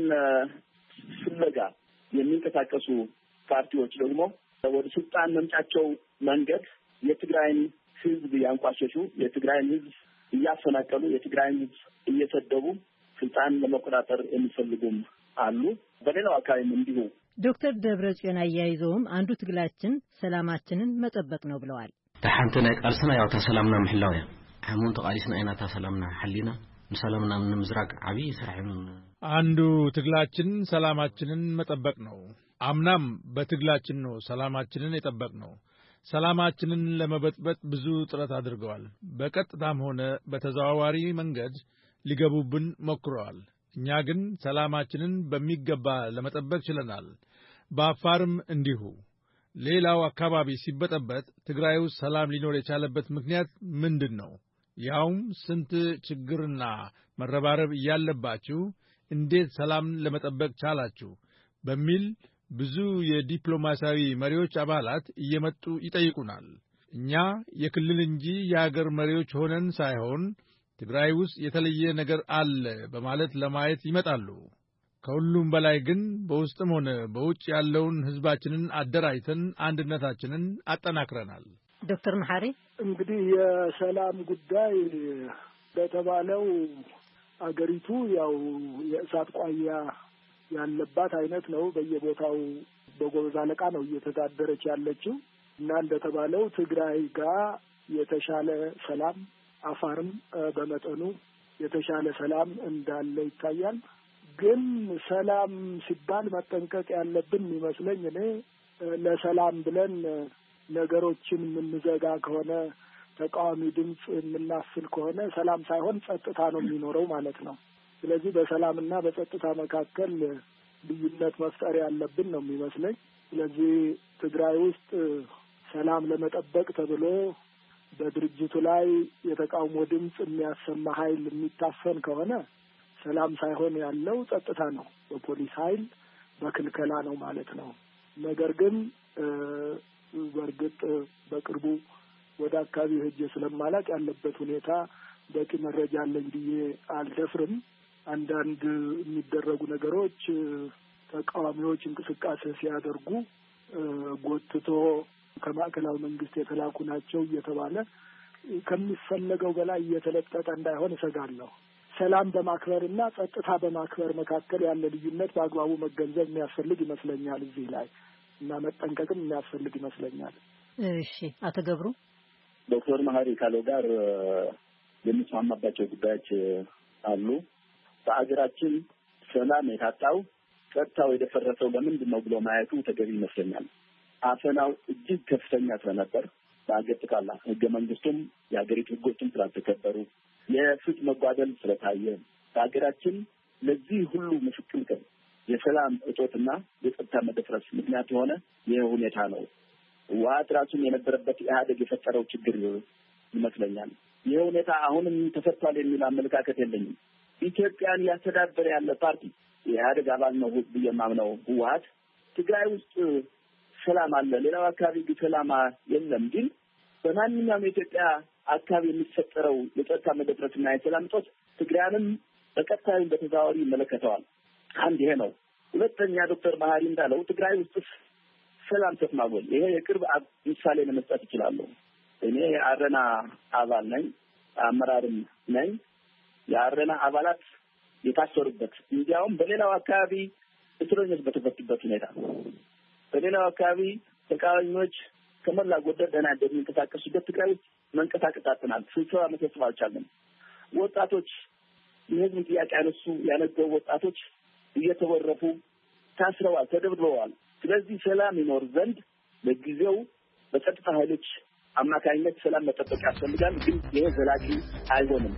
ፍለጋ የሚንቀሳቀሱ ፓርቲዎች ደግሞ ወደ ስልጣን መምጫቸው መንገድ የትግራይን ህዝብ ያንቋሸሹ፣ የትግራይን ህዝብ እያፈናቀሉ፣ የትግራይን ህዝብ እየሰደቡ ስልጣን ለመቆጣጠር የሚፈልጉም አሉ። በሌላው አካባቢም እንዲሁ። ዶክተር ደብረጽዮን አያይዘውም አንዱ ትግላችን ሰላማችንን መጠበቅ ነው ብለዋል። ተሐንተ ናይ ቃልስና ያው ተሰላምና ምሕላው ያ አሁን ተቃሊስና አይና ተሰላምና ሐሊና ሰላምና ምን ምዝራቅ አቢ ስራህን አንዱ ትግላችን ሰላማችንን መጠበቅ ነው። አምናም በትግላችን ነው ሰላማችንን የጠበቅ ነው። ሰላማችንን ለመበጥበጥ ብዙ ጥረት አድርገዋል። በቀጥታም ሆነ በተዘዋዋሪ መንገድ ሊገቡብን ሞክረዋል። እኛ ግን ሰላማችንን በሚገባ ለመጠበቅ ችለናል። በአፋርም እንዲሁ። ሌላው አካባቢ ሲበጠበጥ ትግራይ ውስጥ ሰላም ሊኖር የቻለበት ምክንያት ምንድን ነው? ያውም ስንት ችግርና መረባረብ እያለባችሁ እንዴት ሰላም ለመጠበቅ ቻላችሁ? በሚል ብዙ የዲፕሎማሲያዊ መሪዎች አባላት እየመጡ ይጠይቁናል። እኛ የክልል እንጂ የአገር መሪዎች ሆነን ሳይሆን ትግራይ ውስጥ የተለየ ነገር አለ በማለት ለማየት ይመጣሉ። ከሁሉም በላይ ግን በውስጥም ሆነ በውጭ ያለውን ህዝባችንን አደራጅተን አንድነታችንን አጠናክረናል። ዶክተር መሐሪ እንግዲህ የሰላም ጉዳይ በተባለው አገሪቱ ያው የእሳት ቋያ ያለባት አይነት ነው። በየቦታው በጎበዝ አለቃ ነው እየተዳደረች ያለችው እና እንደተባለው ትግራይ ጋር የተሻለ ሰላም፣ አፋርም በመጠኑ የተሻለ ሰላም እንዳለ ይታያል። ግን ሰላም ሲባል መጠንቀቅ ያለብን ይመስለኝ እኔ ለሰላም ብለን ነገሮችን የምንዘጋ ከሆነ ተቃዋሚ ድምፅ የምናፍል ከሆነ ሰላም ሳይሆን ጸጥታ ነው የሚኖረው ማለት ነው። ስለዚህ በሰላምና በጸጥታ መካከል ልዩነት መፍጠር ያለብን ነው የሚመስለኝ። ስለዚህ ትግራይ ውስጥ ሰላም ለመጠበቅ ተብሎ በድርጅቱ ላይ የተቃውሞ ድምፅ የሚያሰማ ኃይል የሚታፈን ከሆነ ሰላም ሳይሆን ያለው ጸጥታ ነው፣ በፖሊስ ኃይል በክልከላ ነው ማለት ነው። ነገር ግን በርግጥ በቅርቡ ወደ አካባቢ ሄጄ ስለማላቅ ያለበት ሁኔታ በቂ መረጃ አለኝ ብዬ አልደፍርም። አንዳንድ የሚደረጉ ነገሮች ተቃዋሚዎች እንቅስቃሴ ሲያደርጉ ጎትቶ ከማዕከላዊ መንግስት የተላኩ ናቸው እየተባለ ከሚፈለገው በላይ እየተለጠጠ እንዳይሆን እሰጋለሁ። ሰላም በማክበርና ጸጥታ በማክበር መካከል ያለ ልዩነት በአግባቡ መገንዘብ የሚያስፈልግ ይመስለኛል እዚህ ላይ እና መጠንቀቅም የሚያስፈልግ ይመስለኛል። እሺ፣ አቶ ገብሩ ዶክተር መሀሪ ካለው ጋር የሚስማማባቸው ጉዳዮች አሉ። በአገራችን ሰላም የታጣው ጸጥታው የደፈረሰው ለምንድን ነው ብሎ ማየቱ ተገቢ ይመስለኛል። አፈናው እጅግ ከፍተኛ ስለነበር በአገር ጥቃላ ህገ መንግስቱም የሀገሪቱ ህጎችም ስላልተከበሩ የፍትህ መጓደል ስለታየ በአገራችን ለዚህ ሁሉ ምስቅልቅል የሰላም እጦትና የጸጥታ መደፍረስ ምክንያት የሆነ ይህ ሁኔታ ነው። ህወሓት ራሱን የነበረበት ኢህአዴግ የፈጠረው ችግር ይመስለኛል። ይህ ሁኔታ አሁንም ተፈቷል የሚል አመለካከት የለኝም። ኢትዮጵያን ያስተዳደረ ያለ ፓርቲ የኢህአዴግ አባል ነው ብዬ የማምነው ህወሓት ትግራይ ውስጥ ሰላም አለ፣ ሌላው አካባቢ ግን ሰላም የለም። ግን በማንኛውም የኢትዮጵያ አካባቢ የሚፈጠረው የጸጥታ መደፍረስና የሰላም እጦት ትግራይንም በቀጥታም በተዘዋዋሪ ይመለከተዋል። አንድ ይሄ ነው። ሁለተኛ ዶክተር መሀሪ እንዳለው ትግራይ ውስጥ ሰላም ተስማምቷል። ይሄ የቅርብ ምሳሌ ለመስጠት እችላለሁ። እኔ የአረና አባል ነኝ፣ አመራርም ነኝ። የአረና አባላት የታሰሩበት እንዲያውም በሌላው አካባቢ እስረኞች በተፈቱበት ሁኔታ በሌላው አካባቢ ተቃዋሚዎች ከመላ ጎደል ደህና እንደሚንቀሳቀሱበት ትግራይ ውስጥ መንቀሳቀስ አጥተናል። ስብሰባ መሰብሰብ አልቻልንም። ወጣቶች የህዝብ ጥያቄ ያነሱ ያነገቡ ወጣቶች እየተወረፉ ታስረዋል፣ ተደብድበዋል። ስለዚህ ሰላም ይኖር ዘንድ ለጊዜው በጸጥታ ኃይሎች አማካኝነት ሰላም መጠበቅ ያስፈልጋል። ግን ይሄ ዘላቂ አይሆንም።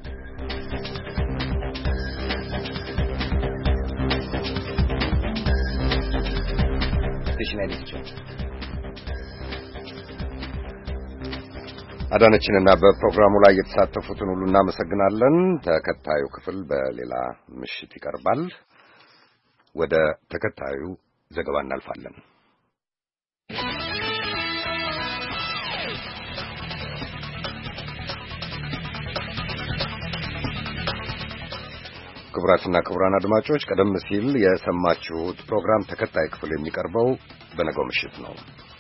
አዳነችንና በፕሮግራሙ ላይ የተሳተፉትን ሁሉ እናመሰግናለን። ተከታዩ ክፍል በሌላ ምሽት ይቀርባል። ወደ ተከታዩ ዘገባ እናልፋለን። ክቡራትና ክቡራን አድማጮች ቀደም ሲል የሰማችሁት ፕሮግራም ተከታይ ክፍል የሚቀርበው በነገው ምሽት ነው።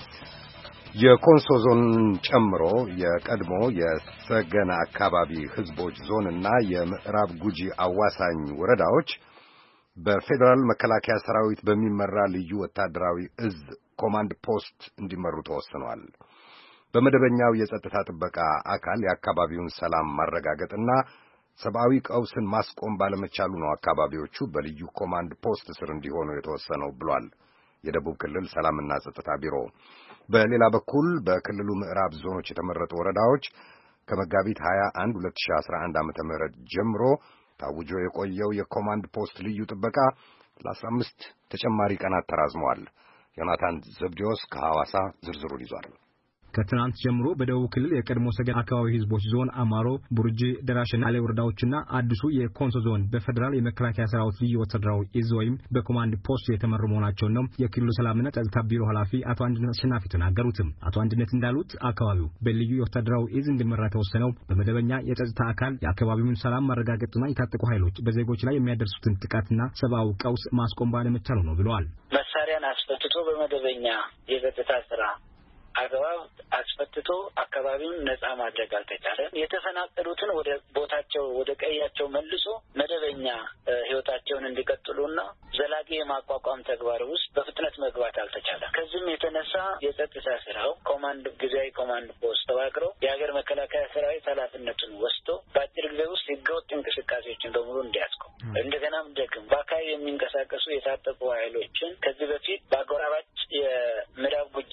የኮንሶ ዞን ጨምሮ የቀድሞ የሰገና አካባቢ ህዝቦች ዞንና የምዕራብ ጉጂ አዋሳኝ ወረዳዎች በፌዴራል መከላከያ ሰራዊት በሚመራ ልዩ ወታደራዊ እዝ ኮማንድ ፖስት እንዲመሩ ተወስኗል። በመደበኛው የጸጥታ ጥበቃ አካል የአካባቢውን ሰላም ማረጋገጥና ሰብአዊ ቀውስን ማስቆም ባለመቻሉ ነው አካባቢዎቹ በልዩ ኮማንድ ፖስት ስር እንዲሆኑ የተወሰነው ብሏል የደቡብ ክልል ሰላምና ጸጥታ ቢሮ። በሌላ በኩል በክልሉ ምዕራብ ዞኖች የተመረጡ ወረዳዎች ከመጋቢት ሃያ አንድ ሁለት ሺህ አስራ አንድ ዓመተ ምህረት ጀምሮ ታውጆ የቆየው የኮማንድ ፖስት ልዩ ጥበቃ ለአስራ አምስት ተጨማሪ ቀናት ተራዝሟል። ዮናታን ዘብዲዮስ ከሐዋሳ ዝርዝሩን ይዟል። ከትናንት ጀምሮ በደቡብ ክልል የቀድሞ ሰገን አካባቢ ህዝቦች ዞን አማሮ፣ ቡርጂ፣ ደራሽና አሌ ወረዳዎችና አዲሱ የኮንሶ ዞን በፌደራል የመከላከያ ሰራዊት ልዩ ወታደራዊ እዝ ወይም በኮማንድ ፖስት የተመሩ መሆናቸውን ነው የክልሉ ሰላምና ጸጥታ ቢሮ ኃላፊ አቶ አንድነት አሸናፊ ተናገሩትም። አቶ አንድነት እንዳሉት አካባቢው በልዩ ወታደራዊ እዝ እንዲመራ ተወሰነው በመደበኛ የጸጥታ አካል የአካባቢውን ሰላም ማረጋገጥና የታጠቁ ኃይሎች በዜጎች ላይ የሚያደርሱትን ጥቃትና ሰብአዊ ቀውስ ማስቆም ባለመቻሉ ነው ብለዋል። መሳሪያን አስፈትቶ በመደበኛ የጸጥታ ስራ አግባብ አስፈትቶ አካባቢውን ነጻ ማድረግ አልተቻለም። የተፈናቀሉትን ወደ ቦታቸው ወደ ቀያቸው መልሶ መደበኛ ህይወታቸውን እንዲቀጥሉና ዘላቂ የማቋቋም ተግባር ውስጥ በፍጥነት መግባት አልተቻለም። ከዚህም የተነሳ የጸጥታ ስራው ኮማንድ ጊዜያዊ ኮማንድ ፖስት ተዋቅሮ የሀገር መከላከያ ሰራዊት ኃላፊነቱን ወስዶ በአጭር ጊዜ ውስጥ ህገወጥ እንቅስቃሴዎችን በሙሉ እንዲያስቆም እንደገናም ደግሞ በአካባቢ የሚንቀሳቀሱ የታጠቁ ኃይሎችን ከዚህ በፊት በአጎራባች የምዕራብ ጉጂ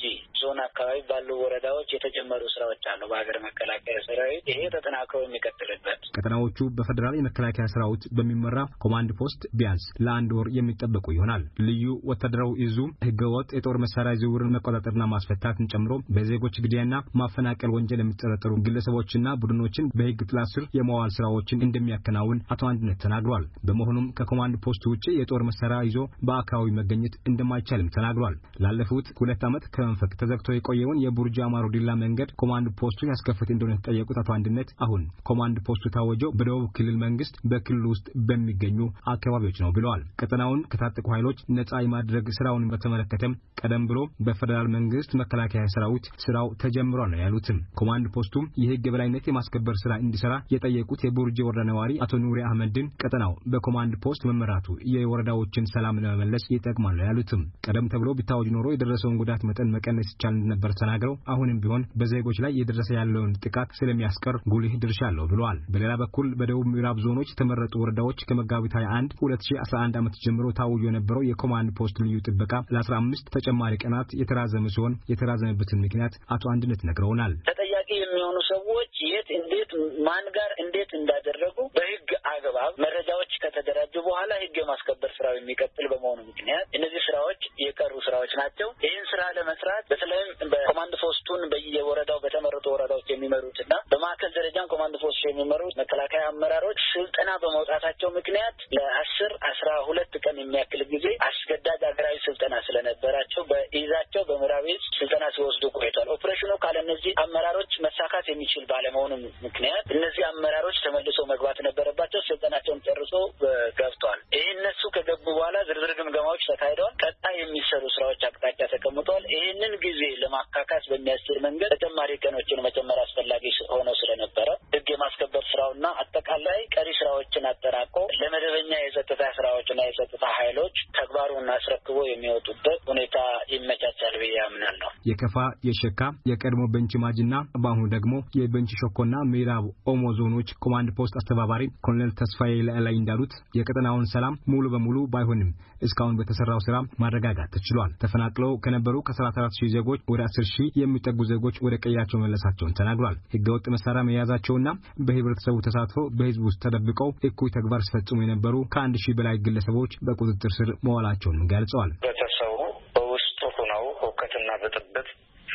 ዞን አካባቢ ባሉ ወረዳዎች የተጀመሩ ስራዎች አሉ በሀገር መከላከያ ሰራዊት። ይሄ ተጠናክሮ የሚቀጥልበት ቀጠናዎቹ በፌደራል የመከላከያ ሰራዊት በሚመራ ኮማንድ ፖስት ቢያንስ ለአንድ ወር የሚጠበቁ ይሆናል። ልዩ ወታደራዊ እዙ ህገወጥ የጦር መሳሪያ ዝውውርን መቆጣጠርና ማስፈታትን ጨምሮ በዜጎች ግድያና ማፈናቀል ወንጀል የሚጠረጠሩ ግለሰቦችና ቡድኖችን በህግ ጥላ ስር የማዋል ስራዎችን እንደሚያከናውን አቶ አንድነት ተናግሯል። በመሆኑም ከኮማንድ ፖስት ውጪ የጦር መሳሪያ ይዞ በአካባቢ መገኘት እንደማይቻልም ተናግሯል። ላለፉት ሁለት ዓመት ከመንፈቅ ተዘግቶ የቆየውን የቡርጂ አማሮ ዲላ መንገድ ኮማንድ ፖስቱ ያስከፈተ እንደሆነ ተጠየቁት አቶ አንድነት አሁን ኮማንድ ፖስቱ ታወጀው በደቡብ ክልል መንግስት በክልሉ ውስጥ በሚገኙ አካባቢዎች ነው ብለዋል። ቀጠናውን ከታጠቁ ኃይሎች ነጻ የማድረግ ስራውን በተመለከተም ቀደም ብሎ በፌደራል መንግስት መከላከያ ሰራዊት ስራው ተጀምሯል ነው ያሉትም። ኮማንድ ፖስቱ የህግ የበላይነት የማስከበር ስራ እንዲሰራ የጠየቁት የቡርጂ ወረዳ ነዋሪ አቶ ኑሪ አህመድን ቀጠናው በኮማንድ ፖስት መመራቱ የወረዳዎችን ሰላም ለመመለስ ይጠቅማል ነው ያሉትም። ቀደም ተብሎ ቢታወጅ ኖሮ የደረሰውን ጉዳት መጠን መቀነስ ይቻል እንደነበር ተናግረው አሁንም ቢሆን በዜጎች ላይ የደረሰ ያለውን ጥቃት ስለሚያስቀር ጉልህ ድርሻ አለው ብለዋል። በሌላ በኩል በደቡብ ምዕራብ ዞኖች የተመረጡ ወረዳዎች ከመጋቢት ሃያ አንድ ሁለት ሺህ አስራ አንድ ዓመት ጀምሮ ታውጆ የነበረው የኮማንድ ፖስት ልዩ ጥበቃ ለአስራ አምስት ተጨማሪ ቀናት የተራዘመ ሲሆን የተራዘመበትን ምክንያት አቶ አንድነት ነግረውናል። ተጠያቂ የሚሆኑ ሰዎች የት እንዴት ማን ጋር እንዴት እንዳደረጉ በህግ አግባብ መረጃዎች ከተደራጁ በኋላ ህግ የማስከበር ስራው የሚቀጥል በመሆኑ ምክንያት እነዚህ ስራዎች የቀሩ ስራዎች ናቸው። ይህን ስራ ለመስራት በተለይም በኮማንድ ፖስቱን በየወረዳው በተመረጡ ወረዳዎች የሚመሩትና በማዕከል ደረጃም ኮማንድ ፖስቱ የሚመሩት መከላከያ አመራሮች ስልጠና በመውጣታቸው ምክንያት ለአስር አስራ ሁለት ቀን የሚያክል ጊዜ አስገዳጅ ሀገራዊ ስልጠና ስለነበራቸው በኢዛቸው በምዕራብ ዕዝ ስልጠና ሲወስዱ ቆይቷል። ኦፕሬሽኑ ካለ እነዚህ አመራሮች መሳካት የሚችል ባለመሆኑ ምክንያት እነዚህ አመራሮች ተመልሶ መግባት ነበረባቸው። ስልጠናቸውን ጨርሶ ገብተዋል። ይህ እነሱ ከገቡ በኋላ ዝርዝር ግምገማዎች ተካሂደዋል። ቀጣይ የሚሰሩ ስራዎች አቅጣጫ ተቀምጠዋል። ይህንን ጊዜ ለማካካስ በሚያስችል መንገድ ተጨማሪ ቀኖችን መጨመር አስፈላጊ ሆኖ ስለነበረ ህግ የማስከበር ስራውና አጠቃላይ ቀሪ ስራዎችን አጠናቆ ለመደበኛ የጸጥታ ስራዎችና የጸጥታ ኃይሎች ተግባሩን አስረክቦ የሚወጡበት ሁኔታ ይመቻቻል ብዬ አምናለሁ። የከፋ የሸካ የቀድሞ ቤንች ማጂና በአሁኑ ደግሞ የቤንች ሸኮና ምዕራብ ኦሞ ዞኖች ኮማንድ ፖስት አስተባባሪ ኮሎኔል ተስፋዬ ላይ እንዳሉት የቀጠናውን ሰላም ሙሉ በሙሉ ባይሆንም እስካሁን በተሰራው ስራ ማረጋጋት ተችሏል። ተፈናቅለው ከነበሩ ከሰላሳ አራት ሺህ ዜጎች ወደ አስር ሺህ የሚጠጉ ዜጎች ወደ ቀያቸው መለሳቸውን ተናግሯል። ህገወጥ መሳሪያ መያዛቸውና በህብረተሰቡ ተሳትፎ በህዝብ ውስጥ ተደብቀው እኩይ ተግባር ሲፈጽሙ የነበሩ ከአንድ ሺህ በላይ ግለሰቦች በቁጥጥር ስር መዋላቸውን ገልጸዋል። ህብረተሰቡ በውስጡ ሆነው ሁከትና ብጥብጥ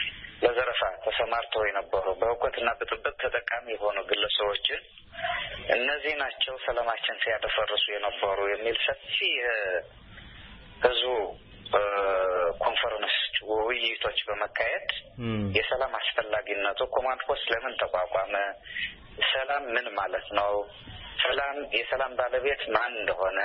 ለዘረፋ ተሰማርተው የነበሩ በሁከትና ብጥብጥ ተጠቃሚ የሆኑ ግለሰቦችን እነዚህ ናቸው ሰላማችን ሲያደፈርሱ የነበሩ የሚል ሰፊ ህዝቡ ኮንፈረንስ ውይይቶች በመካሄድ የሰላም አስፈላጊነቱ ኮማንድ ፖስት ለምን ተቋቋመ፣ ሰላም ምን ማለት ነው፣ ሰላም የሰላም ባለቤት ማን እንደሆነ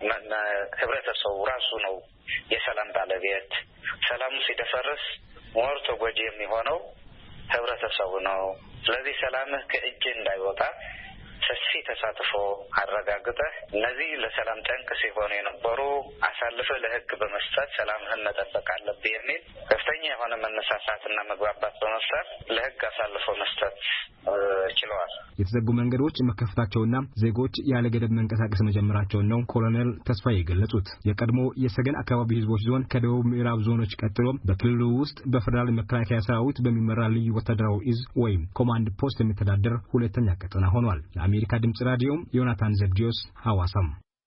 ህብረተሰቡ ራሱ ነው የሰላም ባለቤት፣ ሰላሙ ሲደፈርስ ሞር ተጎጂ የሚሆነው ህብረተሰቡ ነው። ስለዚህ ሰላምህ ከእጅ እንዳይወጣ ሰፊ ተሳትፎ አረጋግጠህ እነዚህ ለሰላም ጠንቅ ሲሆኑ የነበሩ አሳልፈህ ለህግ በመስጠት ሰላምህን መጠበቅ አለብህ የሚል ከፍተኛ የሆነ መነሳሳትና መግባባት በመፍጠር ለህግ አሳልፎ መስጠት ችለዋል። የተዘጉ መንገዶች መከፈታቸውና ዜጎች ያለ ገደብ መንቀሳቀስ መጀመራቸውን ነው ኮሎኔል ተስፋዬ የገለጹት። የቀድሞ የሰገን አካባቢ ህዝቦች ዞን ከደቡብ ምዕራብ ዞኖች ቀጥሎ በክልሉ ውስጥ በፌደራል መከላከያ ሰራዊት በሚመራ ልዩ ወታደራዊ እዝ ወይም ኮማንድ ፖስት የሚተዳደር ሁለተኛ ቀጠና ሆኗል። የአሜሪካ ድምጽ ራዲዮ ዮናታን ዘብዲዮስ ሐዋሳም።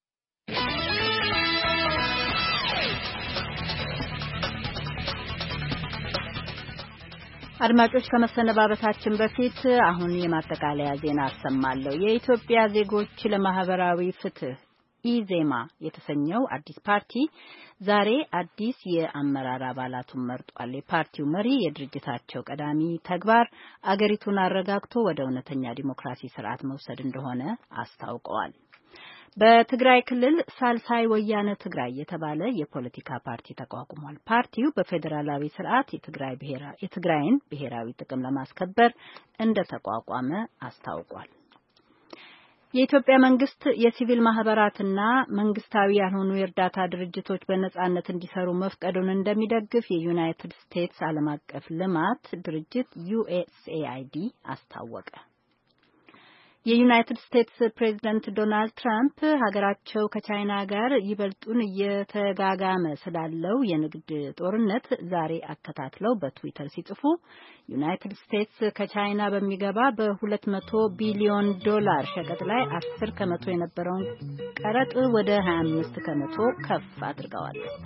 አድማጮች ከመሰነባበታችን በፊት አሁን የማጠቃለያ ዜና አሰማለሁ። የኢትዮጵያ ዜጎች ለማህበራዊ ፍትህ ኢዜማ የተሰኘው አዲስ ፓርቲ ዛሬ አዲስ የአመራር አባላቱን መርጧል። የፓርቲው መሪ የድርጅታቸው ቀዳሚ ተግባር አገሪቱን አረጋግቶ ወደ እውነተኛ ዲሞክራሲ ስርዓት መውሰድ እንደሆነ አስታውቀዋል። በትግራይ ክልል ሳልሳይ ወያነ ትግራይ የተባለ የፖለቲካ ፓርቲ ተቋቁሟል። ፓርቲው በፌዴራላዊ ስርዓት የትግራይ ብሔራዊ የትግራይን ብሔራዊ ጥቅም ለማስከበር እንደተቋቋመ አስታውቋል። የኢትዮጵያ መንግስት የሲቪል ማህበራትና መንግስታዊ ያልሆኑ የእርዳታ ድርጅቶች በነጻነት እንዲሰሩ መፍቀዱን እንደሚደግፍ የዩናይትድ ስቴትስ ዓለም አቀፍ ልማት ድርጅት ዩኤስኤአይዲ አስታወቀ። የዩናይትድ ስቴትስ ፕሬዝዳንት ዶናልድ ትራምፕ ሀገራቸው ከቻይና ጋር ይበልጡን እየተጋጋመ ስላለው የንግድ ጦርነት ዛሬ አከታትለው በትዊተር ሲጽፉ ዩናይትድ ስቴትስ ከቻይና በሚገባ በሁለት መቶ ቢሊዮን ዶላር ሸቀጥ ላይ አስር ከመቶ የነበረውን ቀረጥ ወደ ሀያ አምስት ከመቶ ከፍ አድርገዋለች።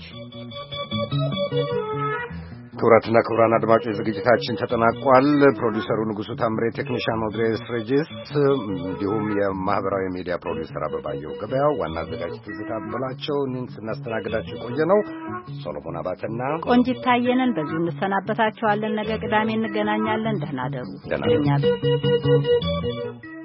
ክቡራትና ክቡራን አድማጮች ዝግጅታችን ተጠናቋል። ፕሮዲውሰሩ ንጉሱ ታምሬ፣ ቴክኒሻን ኦድሬስ ሬጂስ፣ እንዲሁም የማህበራዊ ሚዲያ ፕሮዲውሰር አበባየው ገበያው፣ ዋና አዘጋጅ ትዝታ በላቸው፣ እኔን ስናስተናግዳችሁ ቆየ ነው ሶሎሞን አባተና ቆንጂት ታየነን። በዚሁ እንሰናበታችኋለን። ነገ ቅዳሜ እንገናኛለን። ደህና ደሩ። ደህና